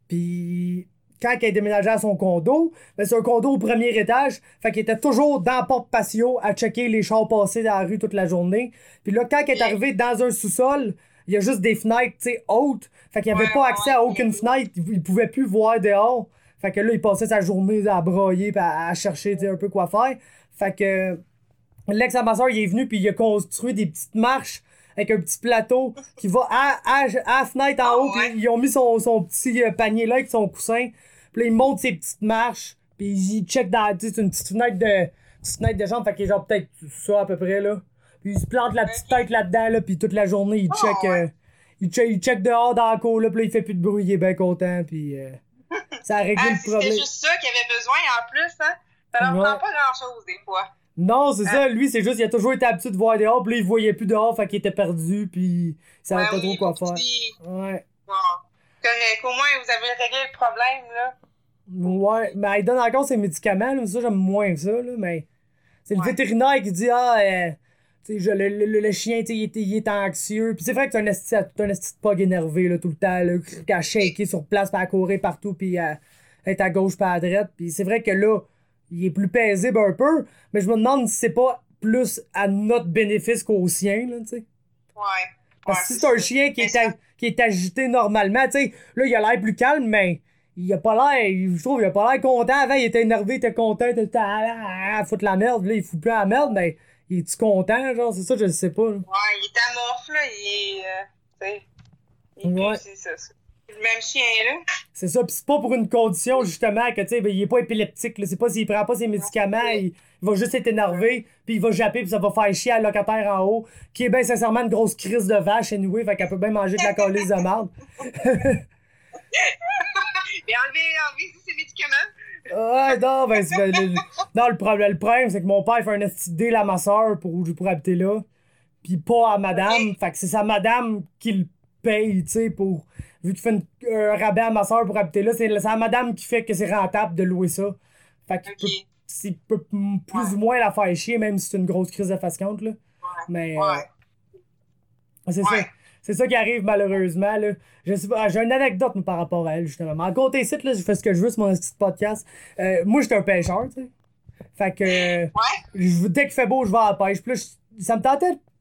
Puis quand il a déménagé à son condo, ben c'est un condo au premier étage, fait qu'il était toujours dans la porte patio à checker les chars passés dans la rue toute la journée. Puis là, quand il est arrivé dans un sous-sol, il y a juste des fenêtres, tu sais, hautes, fait qu'il avait ouais, pas accès ouais, à aucune ouais. fenêtre, il pouvait plus voir dehors. Fait que là, il passait sa journée à broyer pis à, à chercher, tu sais, un peu quoi faire. Fait que l'ex à ma soeur, il est venu puis il a construit des petites marches avec un petit plateau qui va à, à, à la fenêtre en haut, oh, ouais. Pis ils ont mis son, son petit panier là avec son coussin. Pis là, il monte ses petites marches, pis il check dans, tu sais, c'est une petite fenêtre de, petite fenêtre de chambre, fait qu'il est genre peut-être ça à peu près, là. Pis il se plante la petite tête là-dedans, là, pis toute la journée, il check, oh, ouais. euh, il check, il check dehors dans la cour, là, pis là, il fait plus de bruit, il est bien content, pis euh, ça a réglé ah, le problème. C'était juste ça qu'il avait besoin en plus, hein. Ça leur prend ouais. pas grand-chose, des fois. Non, c'est hein? ça, lui, c'est juste, il a toujours été habitué de voir dehors, pis là, il voyait plus dehors, fait qu'il était perdu, pis il savait ouais, pas oui, trop quoi faire. Dit... Ouais. Bon. Correct, au moins, vous avez réglé le problème, là. Ouais, mais il donne encore ses médicaments, là, ça, j'aime moins ça, là, mais c'est le ouais. vétérinaire qui dit, ah, euh, tu sais, le, le, le, le chien, tu sais, il est, il est anxieux, pis c'est vrai que c'est un esti, un esti de pog énervé, là, tout le temps, là, qu'à shaker sur place, pis à courir partout, pis à être à gauche, pis à droite, pis c'est vrai que là, il est plus paisible un peu, mais je me demande si c'est pas plus à notre bénéfice qu'au sien, là, tu sais. Ouais. Parce ouais, que si c'est un chien qui est, a, qui est agité normalement, tu sais, là, il a l'air plus calme, mais il a pas l'air, je trouve, il a pas l'air content. Avant, il était énervé, il était content, il était à foutre la merde, là, il fout plus la merde, mais il est-tu content, genre, c'est ça, je le sais pas, là. Ouais, il est amorphe, là, il est, euh, tu sais, il ouais. c'est ça, c'est le même chien, là. C'est ça, pis c'est pas pour une condition, justement, que, tu sais, ben, il est pas épileptique, là, c'est pas s'il prend pas ses médicaments, il, il va juste être énervé, pis il va japper, pis ça va faire chier à la locataire en haut, qui est bien sincèrement une grosse crise de vache, anyway, fait qu'elle peut bien manger de la calice de merde. Et enlever, enlever ses médicaments. Ouais, non, ben, c'est, le, non, le problème, le problème, c'est que mon père fait un esti deal à ma soeur pour, pour habiter là, pis pas à madame, okay. Fait que c'est sa madame qui le paye, tu sais, pour, vu qu'il fait une, un rabais à ma soeur pour habiter là, c'est, c'est la madame qui fait que c'est rentable de louer ça. Fait qu'il okay. peut, c'est peut plus ouais. ou moins la faire chier, même si c'est une grosse crise de face-compte, là. Ouais. Mais, ouais. euh, c'est ouais. ça. C'est ça qui arrive malheureusement, là. Je sais pas, j'ai une anecdote moi, par rapport à elle, justement. Mais en côté ici, là, je fais ce que je veux sur mon petit podcast. Euh, moi, j'étais un pêcheur, tu sais. Fait que, euh, ouais. je, dès qu'il fait beau, je vais à la pêche. Puis là, je, ça me tentait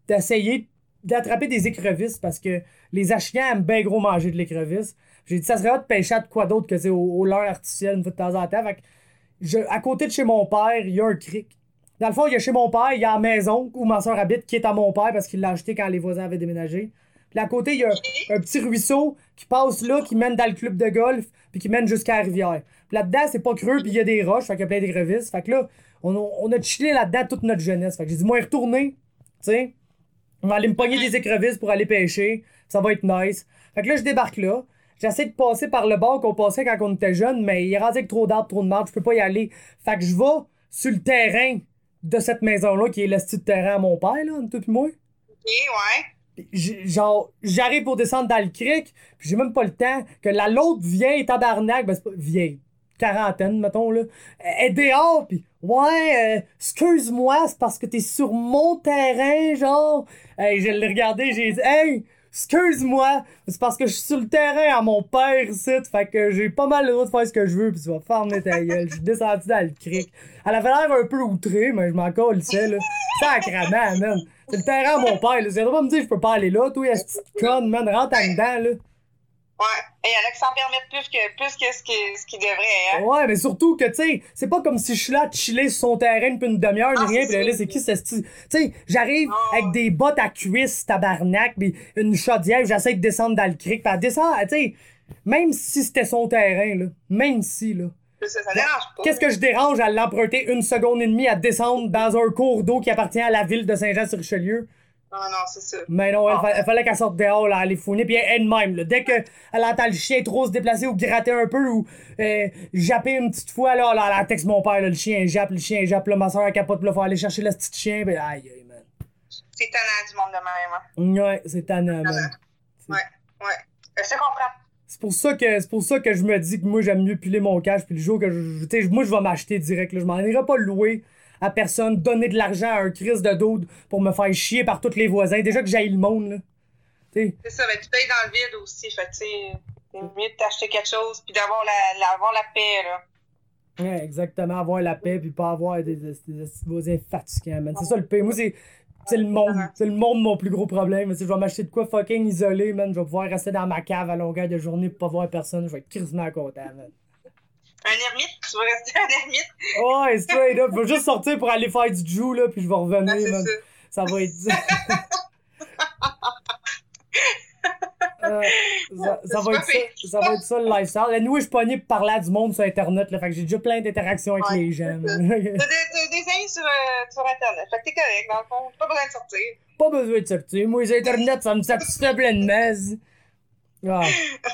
d'essayer d'attraper des écrevisses parce que les Achiens aiment bien gros manger de l'écrevisse. J'ai dit, ça serait hot de pêcher à de quoi d'autre que, tu sais, au, au leurre artificiel une fois de temps en temps. Fait que je, à côté de chez mon père, il y a un cric. Dans le fond, il y a chez mon père, il y a la maison où ma soeur habite, qui est à mon père parce qu'il l'a acheté quand les voisins avaient déménagé. Puis à côté, il y a un petit ruisseau qui passe là, qui mène dans le club de golf, puis qui mène jusqu'à la rivière. Puis là-dedans, c'est pas creux, puis il y a des roches, fait qu'il y a plein d'écrevisses. Fait que là, on a, on a chillé là-dedans toute notre jeunesse. Fait que j'ai dit, moi, y retourner, tu sais. On va aller me pogner des écrevisses pour aller pêcher. Ça va être nice. Fait que là, je débarque là. J'essaie de passer par le bord qu'on passait quand on était jeune, mais il est rendu avec trop d'arbres, trop de marde, je peux pas y aller. Fait que je vais sur le terrain de cette maison-là, qui est le style de terrain à mon père, là, entre toi pis moi. Ok, ouais. J- genre, j'arrive pour descendre dans le cric, pis j'ai même pas le temps que la l'autre vieille tabarnak, ben c'est pas vieille, quarantaine, mettons, là, est dehors, pis ouais, euh, excuse-moi, c'est parce que t'es sur mon terrain, genre. Hey, je l'ai regardé, j'ai dit, hey, excuse-moi, c'est parce que je suis sur le terrain à mon père ici, fait que j'ai pas mal le droit de faire ce que je veux, pis tu vas fermer ta gueule. Je suis descendu dans le cric. Elle avait l'air un peu outrée, mais je m'en calissais, là. Sacrement, man. C'est le terrain à mon père, là. C'est pas me dire que je peux pas aller là, toi, est-ce que conne, man, rentre en dedans, là. Ouais. Et Alex s'en permet plus que, plus que ce qu'il ce qu'il devrait, hein. Ouais, mais surtout que, tu sais, c'est pas comme si je suis là à chiller sur son terrain depuis une demi-heure, Ah, ni rien, c'est pis là, ça. c'est qui, c'est tu sais, j'arrive Oh. avec des bottes à cuisse, tabarnak, pis une chaudière, j'essaie de descendre dans le cric, pis elle descend, tu sais, même si c'était son terrain, là, même si, là. Ça, ça dérange pas. Qu'est-ce que je dérange à l'emprunter une seconde et demie à descendre dans un cours d'eau qui appartient à la ville de Saint-Jean-sur-Richelieu? Non, non, c'est ça. Mais non, elle, Ah. fa- elle fallait qu'elle sorte dehors, là, aller fouiner, pis elle, elle de même, là. Dès qu'elle entend le chien trop se déplacer ou gratter un peu ou euh, japper une petite fois, là, là, elle texte mon père, là, le chien jappe, le chien jappe, là, ma soeur elle capote, là, faut aller chercher le petit chien, pis aïe, aïe, man. C'est tannant du monde de même, hein. Ouais, c'est tannant, man. Ouais, ouais. Je te comprends. C'est pour ça que c'est pour ça que je me dis que moi j'aime mieux piler mon cash, puis le jour que je, tu sais, moi je vais m'acheter direct, là, je m'en irai pas louer à personne, donner de l'argent à un Chris de dude pour me faire chier par tous les voisins. Déjà que j'haïs le monde, là. T'sais. C'est ça, mais tu payes dans le vide aussi, fait que tu sais, c'est mieux de t'acheter quelque chose puis d'avoir la, la, avoir la paix, là. Ouais, exactement, avoir la paix puis pas avoir des, des, des, des voisins fatigants, man. C'est ça le pire. Moi, c'est, c'est le monde. C'est le monde mon plus gros problème. Je vais m'acheter de quoi fucking isolé, man. Je vais pouvoir rester dans ma cave à longueur de journée pour pas voir personne. Je vais être crissement content, man. Un ermite, tu vas rester un ermite. Ouais, straight up. Je vais juste sortir pour aller faire du Jew, là, puis je vais revenir, Ah, c'est man. ça. Ça va être. Euh, ça, ça, va être ça, ça va être ça le lifestyle. Et nous, je suis pogné pour parler à du monde sur Internet, là, fait que j'ai déjà plein d'interactions avec Ouais, les gens. T'as des, t'as des amis sur, euh, sur Internet, fait que t'es correct, dans le fond, pas besoin de sortir. Pas besoin de sortir. Moi, les Internet, ça me satisfait pleinement. Ah.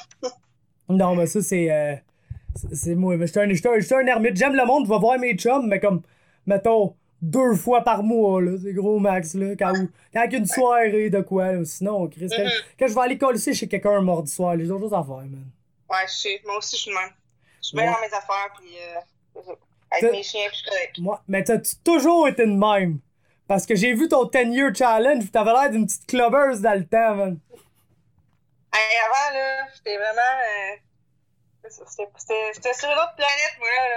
Non, mais ça, c'est. Euh, c'est, c'est moi. Mais j'étais un, j'étais un, j'étais un ermite. J'aime le monde, je vais voir mes chums, mais comme, mettons, deux fois par mois, là. C'est gros max, là. Quand, quand il y a une soirée de quoi, là. Sinon, Chris, quand, Mm-hmm. quand je vais aller coller chez quelqu'un un mardi soir, les autres choses à faire, man. Ouais, je sais, moi aussi, je suis le même. Je suis bien Ouais. dans mes affaires, puis euh, avec T'as- mes chiens, puis je suis correct. Moi, mais t'as-tu toujours été de même? Parce que j'ai vu ton ten year challenge, pis t'avais l'air d'une petite clubbeuse dans le temps, man. Hey, avant, là, j'étais vraiment. Euh, c'était, c'était, c'était sur une autre planète, moi, là.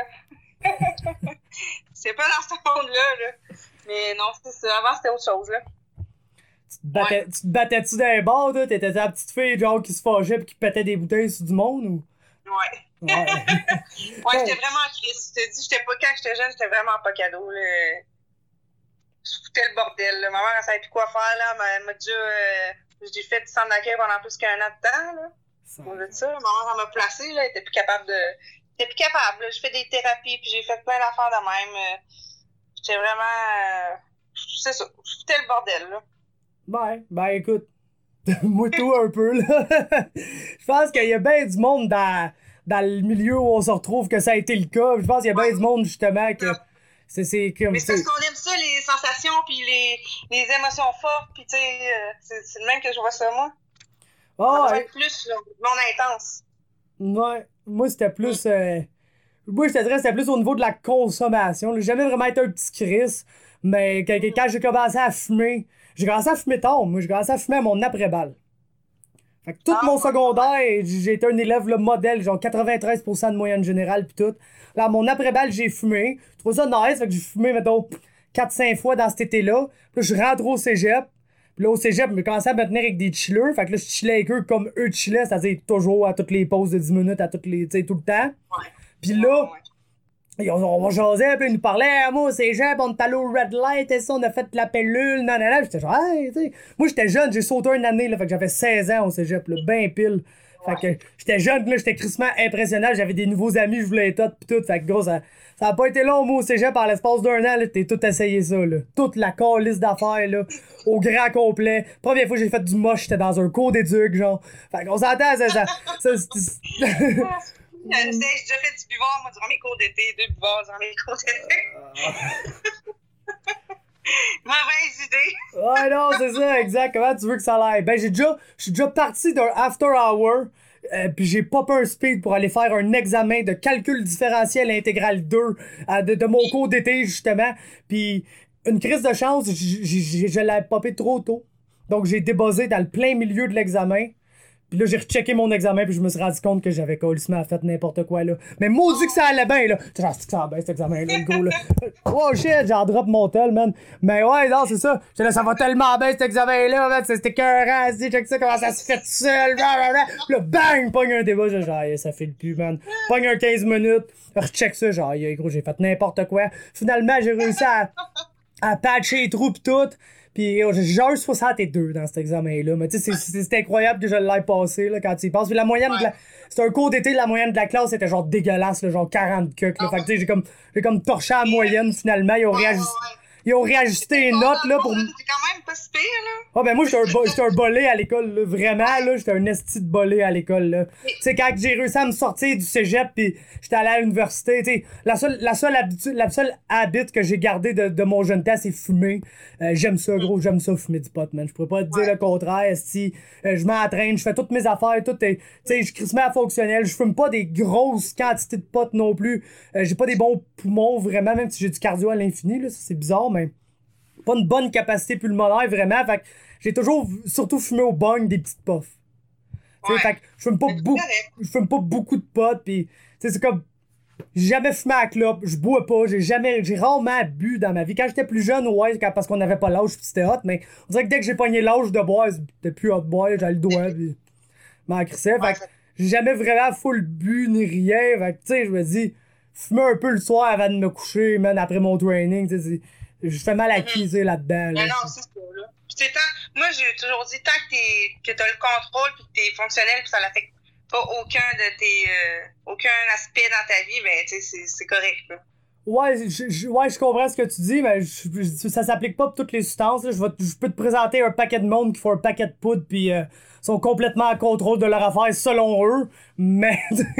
là. C'était pas dans ce monde-là, là. Mais non, c'est ça. Avant, c'était autre chose, là. Tu te battais, tu te battais-tu dans les bars, toi? T'étais la petite fille, genre, qui se fâchait pis qui pétait des bouteilles sur du monde, ou? Ouais. Ouais. Ouais, j'étais vraiment en crise. Je te dis, j'étais pas, quand j'étais jeune, j'étais vraiment pas cadeau, là. Je foutais le bordel, là. Ma mère, elle savait plus quoi faire, là. Mais elle m'a déjà. Euh, j'ai fait du centre d'accueil pendant plus qu'un an de temps, là. Ça- On a dit ça, ma mère, elle m'a placé, là. Elle était plus capable de. J'étais plus capable, là. J'ai fait des thérapies, puis j'ai fait plein d'affaires de même. Euh, j'étais vraiment. Euh, c'est ça. Je foutais le bordel, là. Ouais, ben écoute, moi tout un peu, là. Je pense qu'il y a bien du monde dans, dans le milieu où on se retrouve que ça a été le cas. Je pense qu'il y a bien du monde, justement, que c'est, c'est comme... Mais c'est c'est- parce qu'on aime ça, les sensations, puis les, les émotions fortes, puis tu sais, euh, c'est, c'est le même que je vois ça, moi. Ah, Ça va ouais, être plus, là, monde intense. ouais, moi c'était plus... euh, moi, je te dirais, c'était plus au niveau de la consommation, là. J'ai jamais vraiment été un petit Chris, mais quand, quand j'ai commencé à fumer... J'ai commencé à fumer tard, moi. J'ai commencé à fumer à mon après-balle. Fait que tout Ah, mon ouais. secondaire, j'ai été un élève le modèle, genre quatre-vingt-treize pour cent de moyenne générale pis tout. Là, à mon après-balle, j'ai fumé. Je trouve ça nice, fait que j'ai fumé, mettons, quatre cinq fois dans cet été-là. Puis là, je rentre au cégep. Puis là, au cégep, je commençais à me tenir avec des chillers. Fait que là, je chillais avec eux comme eux chillaient, c'est-à-dire toujours à toutes les pauses de dix minutes, à toutes les, tu sais, tout le temps. Ouais. Puis là, Ouais. on, on jasait, puis ils nous parlaient, ah, moi, au cégep, on est allé au Red Light, et ça, on a fait la pellule, nan, nan, nan. J'étais genre, hey, tu sais. Moi, j'étais jeune, j'ai sauté une année, là, fait que j'avais seize ans au cégep, là, ben pile. Fait que j'étais jeune, là, j'étais crissement impressionnant, j'avais des nouveaux amis, je voulais être tout, pis tout. Fait que gros, ça, ça a pas été long, moi, au cégep, par l'espace d'un an, là, t'es tout essayé ça, là. Toute la calice d'affaires, là, au grand complet. Première fois que j'ai fait du moche, j'étais dans un cours d'éduc, genre. Fait qu'on s'entend, ça, ça, ça, ça J'ai déjà fait du buvard, moi, durant mes cours d'été, deux buvards durant mes cours d'été. Mauvaise idée. Ouais, non, c'est ça, exact. Comment tu veux que ça aille? Ben, j'ai déjà, je suis déjà parti d'un after hour, euh, puis j'ai popé un speed pour aller faire un examen de calcul différentiel intégral deux euh, de, de mon cours d'été, justement. Puis, une crise de chance, j- j- j- je l'ai popé trop tôt. Donc, j'ai débuzzé dans le plein milieu de l'examen. Puis là, j'ai rechecké mon examen, puis je me suis rendu compte que j'avais colissement fait n'importe quoi, là. Mais maudit que ça allait bien, là. Genre, c'est que ça allait bien, cet examen-là, le gros, là. Oh shit, j'en drop mon tel, man. Mais ouais, non, c'est ça. J'étais là, ça va tellement bien, cet examen-là, man. C'était écœurant, tu sais, check ça, comment ça se fait tout seul, blablabla. Puis là, bang, pogne un débat, genre, genre, ça fait le plus, man. Pogne un quinze minutes, recheck ça, genre, gros, j'ai fait n'importe quoi. Finalement, j'ai réussi à, à patcher les trous pis tout. Pis oh, j'ai un soixante-deux dans cet examen-là. Mais tu sais, c'est, c'est incroyable que je l'ai passé, là, quand tu y penses. Puis la moyenne de la... C'était un cours d'été, la moyenne de la classe était genre dégueulasse, là, genre quarante cucs, là. Fait que tu sais, j'ai comme, j'ai comme torché à la moyenne, finalement. Ils ont réajusté, ils ont réajusté les notes, là, pour... C'est quand même pas si pire, là. Ah, ben moi, j'étais un, bo- j'étais un bolé à l'école, là. Vraiment, là, j'étais un esti de bolé à l'école, là. Tu sais, quand j'ai réussi à me sortir du cégep pis j'étais allé à l'université, tu sais, la seule, la seule habitude, la seule habit que j'ai gardé de, de mon jeune temps, c'est fumer. Euh, j'aime ça, gros, j'aime ça, fumer du pot, man. Je pourrais pas te dire le contraire, si euh, je m'entraîne, je fais toutes mes affaires, tout est, tu sais, je crisse à fonctionnel, je fume pas des grosses quantités de pot non plus. Euh, j'ai pas des bons poumons, vraiment, même si j'ai du cardio à l'infini, là, ça c'est bizarre, mais pas une bonne capacité pulmonaire, vraiment. Fait que j'ai toujours surtout fumé au bong des petites puffs. Tu sais, Ouais. fait que je fume pas beaucoup, je fume pas beaucoup de pot, pis, tu sais, c'est comme, j'ai jamais fumé à la clope, je bois pas, j'ai jamais, j'ai rarement bu dans ma vie. Quand j'étais plus jeune, ouais, quand, parce qu'on avait pas l'âge pis c'était hot, mais on dirait que dès que j'ai pogné l'âge de boire, c'était plus hot de boire, j'avais le doigt, pis m'en crissais. Fait que j'ai jamais vraiment full bu ni rien. Fait que, tu sais, je me dis, fumer un peu le soir avant de me coucher, man, après mon training, tu sais, je fais mal à qui, tu sais, là-dedans. Là. Mais non, c'est ça, là. Puis, tu sais, tant- moi, j'ai toujours dit, tant que t'es, que t'as le contrôle pis que t'es fonctionnel pis ça l'affecte pas aucun de tes, euh, aucun aspect dans ta vie, ben, tu sais, c'est, c'est correct, là. Ouais, je, je, ouais, je comprends ce que tu dis, mais je, je, ça s'applique pas pour toutes les substances. Là. Je, vais, je peux te présenter un paquet de monde qui font un paquet de poudre pis euh, sont complètement en contrôle de leur affaire selon eux, mais...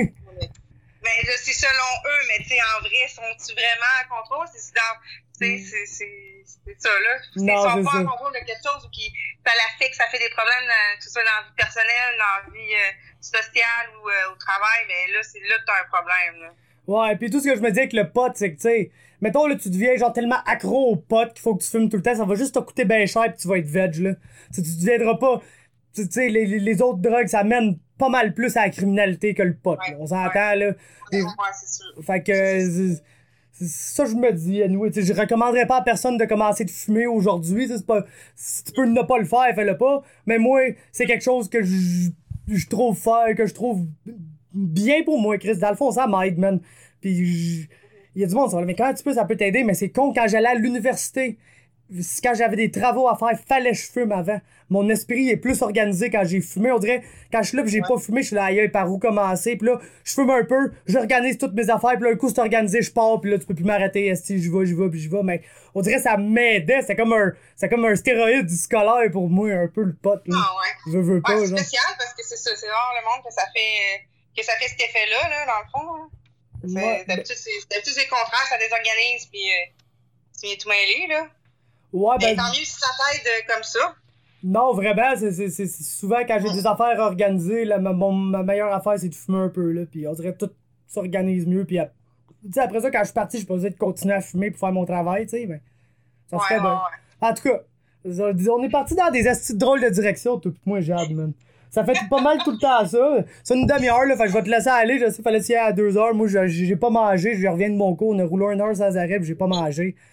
Ben, là, c'est selon eux, mais tu sais, en vrai, sont-ils vraiment en contrôle? C'est dans, tu sais, c'est, c'est, c'est ça, là. S'ils Non, sont c'est pas ça. en contrôle de quelque chose ou qui, ça l'affecte, ça fait des problèmes, dans, que ce soit dans la vie personnelle, dans la vie euh, sociale ou euh, au travail, ben là, c'est là que t'as un problème, là. Ouais, pis tout ce que je me dis avec le pot, c'est que, tu sais, mettons, là, tu deviens genre tellement accro au pot qu'il faut que tu fumes tout le temps, ça va juste te coûter bien cher pis tu vas être veg, là. T'sais, tu deviendras pas... Tu sais, les, les, les autres drogues, ça mène pas mal plus à la criminalité que le pot, Ouais, là. On s'entend, ouais. là. Ouais, Et- c'est sûr. Fait que... c'est- c'est ça je me dis, anyway. Tu sais, je recommanderais pas à personne de commencer de fumer aujourd'hui. C'est pas, si tu peux ne pas le faire, fais-le pas. Mais moi, c'est quelque chose que je, je trouve faire, que je trouve bien pour moi, Chris. Dans le fond, ça m'aide, man. Puis je- il y a du monde, ça va, mais quand tu peux, ça peut t'aider. Mais c'est con, quand j'allais à l'université, quand j'avais des travaux à faire, fallait que je fume avant. Mon esprit est plus organisé quand j'ai fumé. On dirait, quand je suis là pis j'ai pas fumé, je suis là, aïe, par où commencer? Puis là, je fume un peu, j'organise toutes mes affaires, puis là, un coup, c'est organisé, je pars, puis là, tu peux plus m'arrêter. Esti, j'y vais, j'y vais, puis j'y vais. Mais on dirait que ça m'aidait. C'est comme un, c'est comme un stéroïde scolaire pour moi, un peu le pot. Là. Ah ouais. Je veux pas, Ouais, c'est genre. spécial parce que c'est ça, c'est rare le monde que ça fait, que ça fait cet effet-là, là, dans le fond, là. C'est- Ouais, ben- d'habitude, c'est, d'habitude, c'est le contraire, ça désorganise, puis euh, tu viens tout mêler, là. Ouais, Mais ben, tant mieux si ça t'aide euh, comme ça. non, vraiment, c'est, c'est, c'est, c'est souvent quand j'ai des affaires organisées, là, ma, mon- ma meilleure affaire, c'est de fumer un peu, là, puis on dirait que tout s'organise mieux, puis ap- tu sais, après ça, quand je suis parti, je suis pas obligé de continuer à fumer pour faire mon travail, tu sais, mais ça se Ouais, fait ouais, bien. ouais. En tout cas, on est parti dans des astuces drôles de direction, tout moi, j'ai hâte, man. Ça fait pas mal tout le temps ça. C'est une demi-heure, là, fait que je vais te laisser aller, je sais, fallait y aller à deux heures, moi, j'ai, j'ai pas mangé, je reviens de mon cours, on a roulé une heure sans arrêt, puis j'ai pas mangé.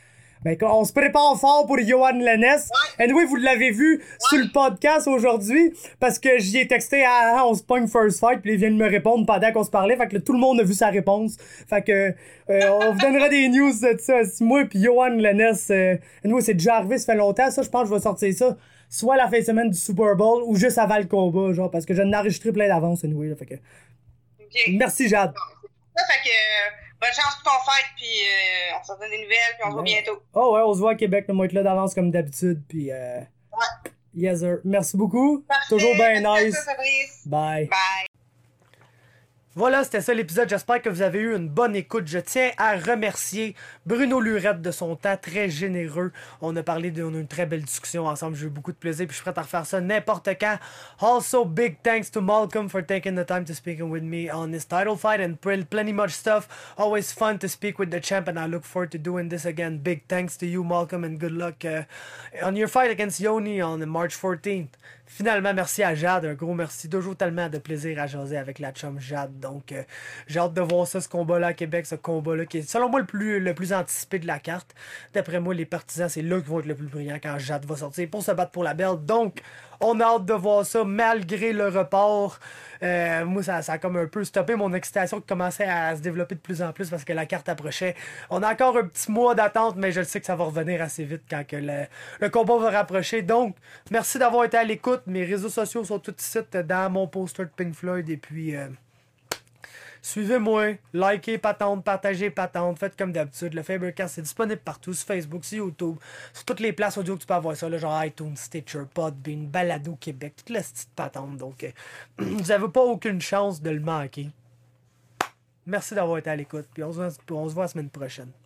Ben, on se prépare fort pour Johan Lennes. Ouais. Anyway, vous l'avez vu ouais. sur le podcast aujourd'hui, parce que j'y ai texté à ah, on se pogne first fight, puis il vient de me répondre pendant qu'on se parlait. Fait que là, tout le monde a vu sa réponse. Fait que euh, on vous donnera des news de ça. Moi puis Johan Lennes, euh, anyway, c'est déjà arrivé, ça fait longtemps. Ça, je pense que je vais sortir ça soit la fin de semaine du Super Bowl ou juste avant le combat, genre, parce que je l'ai enregistré plein d'avance, anyway. Là, fait que... Okay. Merci, Jade. Ça fait que euh, bonne chance pour ton fight, puis euh, on se donne des nouvelles, puis on se voit bientôt. Oh ouais, on se voit à Québec, on va être là d'avance comme d'habitude, puis euh... ouais. Yes, sir. Merci beaucoup. Parfait. Toujours bien nice. Ça, Bye. Bye. Voilà, c'était ça l'épisode. J'espère que vous avez eu une bonne écoute. Je tiens à remercier Bruno Lurette de son temps très généreux. On a parlé d'une une très belle discussion ensemble. J'ai eu beaucoup de plaisir puis je suis prêt à refaire ça n'importe quand. Also, big thanks to Malcolm for taking the time to speak with me on his title fight and plenty much stuff. Always fun to speak with the champ and I look forward to doing this again. Big thanks to you, Malcolm, and good luck uh, on your fight against Yoni on March fourteenth. Finalement, merci à Jade, un gros merci. Toujours tellement de plaisir à jaser avec la chum Jade. Donc, euh, j'ai hâte de voir ça, ce combat-là à Québec, ce combat-là qui est, selon moi, le plus, le plus anticipé de la carte. D'après moi, les partisans, c'est là qu'ils vont être le plus brillants quand Jade va sortir pour se battre pour la belle. Donc, on a hâte de voir ça, malgré le report. Euh, moi, ça, ça a comme un peu stoppé mon excitation qui commençait à se développer de plus en plus parce que la carte approchait. On a encore un petit mois d'attente, mais je sais que ça va revenir assez vite quand que le, le combat va rapprocher. Donc, merci d'avoir été à l'écoute. Mes réseaux sociaux sont tous ici dans mon poster de Pink Floyd. Et puis, euh, suivez-moi, likez, patente, partagez, patente. Faites comme d'habitude. Le Fabercast, c'est disponible partout, sur Facebook, sur YouTube, sur toutes les places audio que tu peux avoir ça, là, genre iTunes, Stitcher, Podbean, Balado Québec, toute la petite patente. Donc, euh, vous n'avez pas aucune chance de le manquer. Merci d'avoir été à l'écoute. Puis on se voit, on se voit la semaine prochaine.